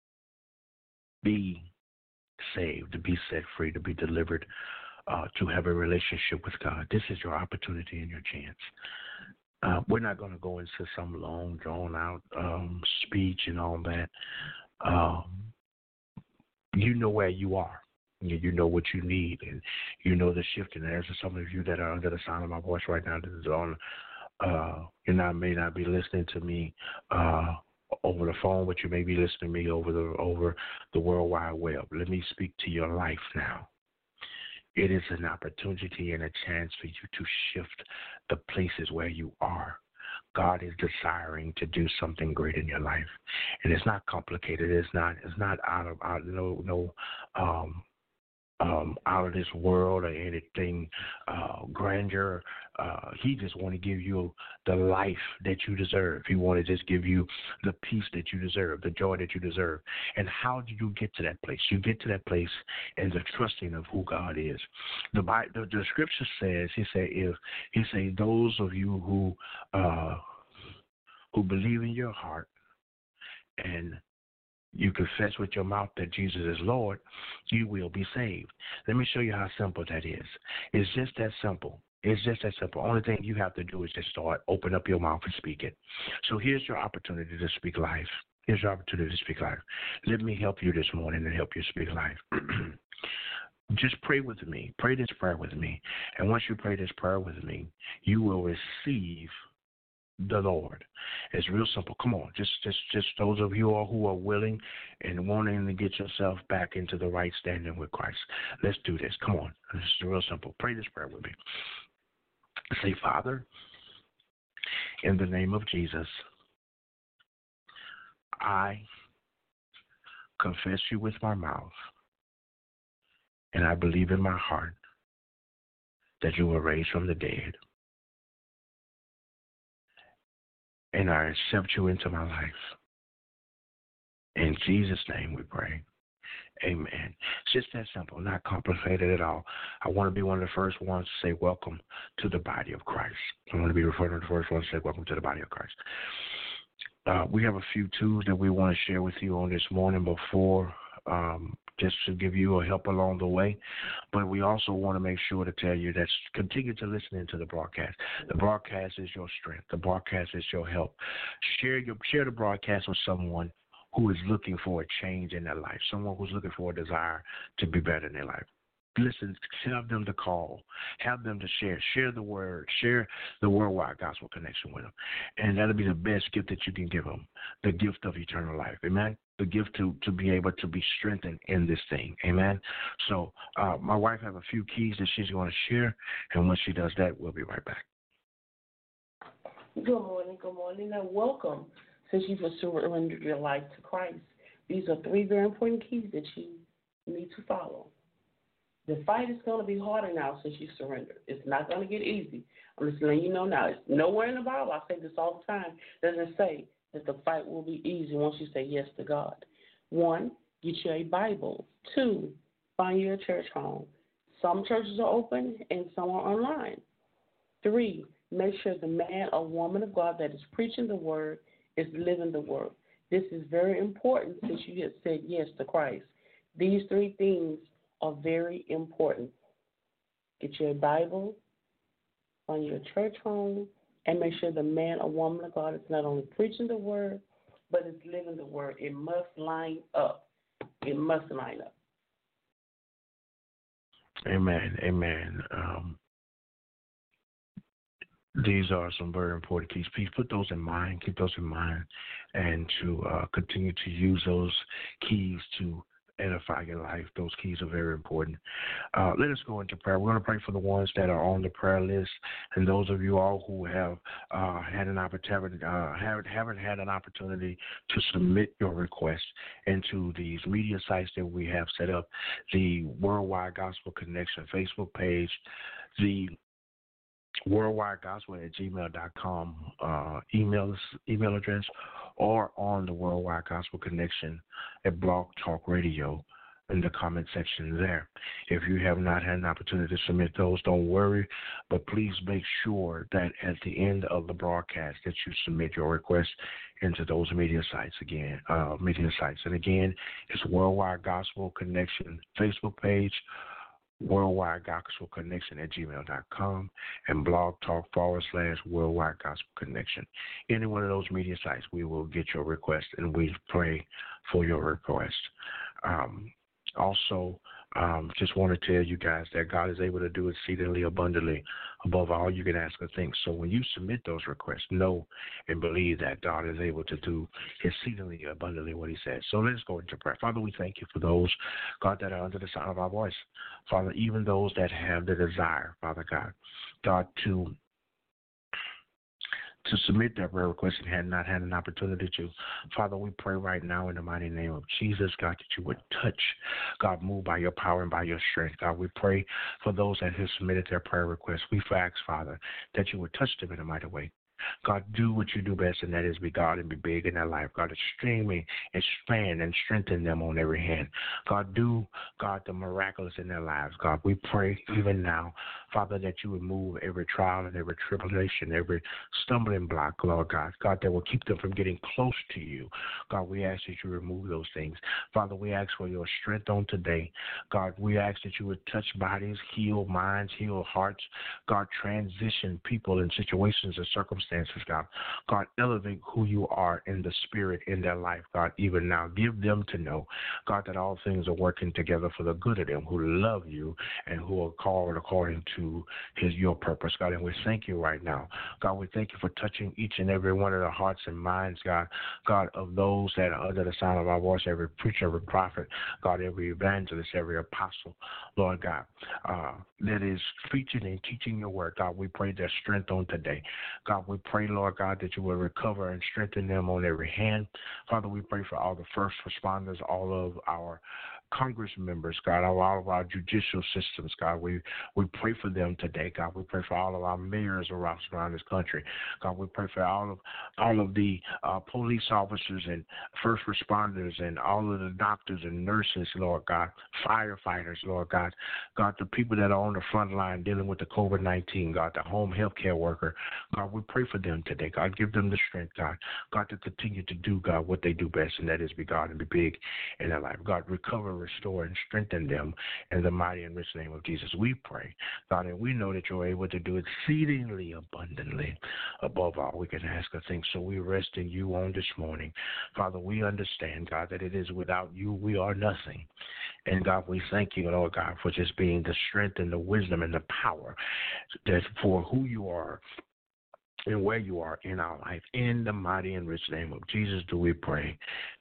be saved, to be set free, to be delivered, uh, to have a relationship with God, this is your opportunity and your chance. Uh, we're not going to go into some long, drawn-out um, speech and all that. Um, you know where you are. You know what you need, and you know the shift. And there's some of you that are under the sound of my voice right now that is on, uh, you know, may not be listening to me uh, over the phone, but you may be listening to me over the over the World Wide Web. Let me speak to your life now. It is an opportunity and a chance for you to shift the places where you are. God is desiring to do something great in your life, and it's not complicated. It's not. It's not out of out. No. No. Um, Um, out of this world or anything uh, grandeur. Uh, he just want to give you the life that you deserve. He want to just give you the peace that you deserve, the joy that you deserve. And how do you get to that place? You get to that place in the trusting of who God is. The the, the scripture says, he say, if he say those of you who uh, who believe in your heart and you confess with your mouth that Jesus is Lord, you will be saved. Let me show you how simple that is. It's just that simple. It's just that simple. Only thing you have to do is just start, open up your mouth and speak it. So here's your opportunity to speak life. Here's your opportunity to speak life. Let me help you this morning and help you speak life. Just pray with me. Pray this prayer with me. And once you pray this prayer with me, you will receive the Lord. It's real simple. Come on, just just just those of you all who are willing and wanting to get yourself back into the right standing with Christ. Let's do this. Come on. This is real simple. Pray this prayer with me. Say, Father, in the name of Jesus, I confess you with my mouth, and I believe in my heart that you were raised from the dead. And I accept you into my life. In Jesus' name we pray. Amen. It's just that simple, not complicated at all. I want to be one of the first ones to say welcome to the body of Christ. I want to be referred to the first ones to say welcome to the body of Christ. Uh, we have a few tools that we want to share with you on this morning before um, just to give you a help along the way. But we also want to make sure to tell you that continue to listen into the broadcast. The broadcast is your strength. The broadcast is your help. Share your share the broadcast with someone who is looking for a change in their life, someone who's looking for a desire to be better in their life. Listen, have them to call, have them to share, share the word, share the worldwide gospel connection with them. And that'll be the best gift that you can give them, the gift of eternal life. Amen. The gift to, to be able to be strengthened in this thing. Amen. So uh, my wife has a few keys that she's going to share. And when she does that, we'll be right back. Good morning. Good morning. And welcome. Since you've surrendered your life to Christ, these are three very important keys that you need to follow. The fight is going to be harder now since you surrendered. It's not going to get easy. I'm just letting you know now. It's nowhere in the Bible, I say this all the time, doesn't say that the fight will be easy once you say yes to God. One, get you a Bible. Two, find you a church home. Some churches are open and some are online. Three, make sure the man or woman of God that is preaching the word is living the word. This is very important since you have said yes to Christ. These three things are very important. Get you a Bible, find your church home, and make sure the man or woman of God is not only preaching the word, but is living the word. It must line up. It must line up. Amen. Amen. Um, these are some very important keys. Please put those in mind, keep those in mind, and to uh, continue to use those keys to edify your life. Those keys are very important. Uh, let us go into prayer. We're going to pray for the ones that are on the prayer list, and those of you all who have uh, had an opportunity, uh, haven't haven't had an opportunity to submit your requests into these media sites that we have set up: the Worldwide Gospel Connection Facebook page, the Worldwide Gospel at gmail dot com uh, email email address, or on the Worldwide Gospel Connection at Blog Talk Radio in the comment section there. If you have not had an opportunity to submit those, don't worry, but please make sure that at the end of the broadcast that you submit your request into those media sites again, uh, media sites. And again, it's Worldwide Gospel Connection Facebook page, Worldwide Gospel Connection at gmail dot com, and blog talk forward slash Worldwide Gospel Connection. Any one of those media sites, we will get your request, and we pray for your request. Um, also, um, just want to tell you guys that God is able to do exceedingly abundantly above all you can ask or think. So when you submit those requests, know and believe that God is able to do exceedingly abundantly what he says. So let's go into prayer. Father, we thank you for those, God, that are under the sound of our voice. Father, even those that have the desire, Father God, God, to to submit their prayer request and had not had an opportunity to. Father, we pray right now in the mighty name of Jesus, God, that you would touch, God, move by your power and by your strength. God, we pray for those that have submitted their prayer requests. We ask, Father, that you would touch them in a mighty way. God, do what you do best, and that is be God and be big in their life. God, extremely expand and strengthen them on every hand. God, do, God, the miraculous in their lives. God, we pray even now, Father, that you would move every trial and every tribulation, every stumbling block, Lord God. God, that will keep them from getting close to you. God, we ask that you remove those things. Father, we ask for your strength on today. God, we ask that you would touch bodies, heal minds, heal hearts. God, transition people in situations and circumstances. God, God, elevate who you are in the spirit in their life, God, even now. Give them to know, God, that all things are working together for the good of them who love you and who are called according to his your purpose, God. And we thank you right now. God, we thank you for touching each and every one of the hearts and minds, God, God, of those that are under the sound of our voice, every preacher, every prophet, God, every evangelist, every apostle, Lord God, uh, that is preaching and teaching your word. God, we pray their strength on today. God, we pray, Lord God, that you will recover and strengthen them on every hand. Father, we pray for all the first responders, all of our Congress members, God, all of our judicial systems, God. We we pray for them today, God. We pray for all of our mayors around, around this country. God, we pray for all of all of the uh, police officers and first responders and all of the doctors and nurses, Lord God, firefighters, Lord God. God, the people that are on the front line dealing with the COVID nineteen, God, the home health care worker. God, we pray for them today. God, give them the strength, God. God, to continue to do, God, what they do best, and that is be God and be big in their life. God, recover, restore, and strengthen them in the mighty and rich name of Jesus. We pray, God, and we know that you're able to do exceedingly abundantly above all we can ask or think. So we rest in you on this morning. Father, we understand, God, that it is without you we are nothing. And God, we thank you, Lord God, for just being the strength and the wisdom and the power that for who you are and where you are in our life. In the mighty and rich name of Jesus do we pray.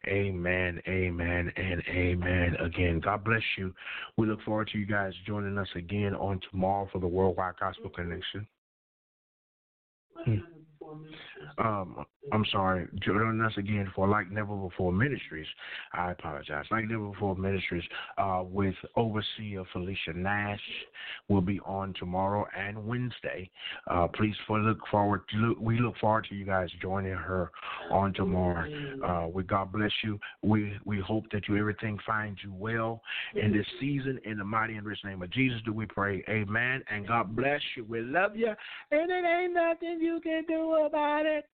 Amen, amen, and amen again. God bless you. We look forward to you guys joining us again on tomorrow for the Worldwide Gospel Connection. Hmm. Um, I'm sorry, join us again for Like Never Before Ministries. I apologize. Like Never Before Ministries uh, with Overseer Felicia Nash will be on tomorrow and Wednesday. Uh, please for look forward. To look, we look forward to you guys joining her on tomorrow. Uh, we God bless you. We we hope that you everything finds you well in this season. In the mighty and rich name of Jesus, do we pray? Amen. And God bless you. We love you, and it ain't nothing you can do about it.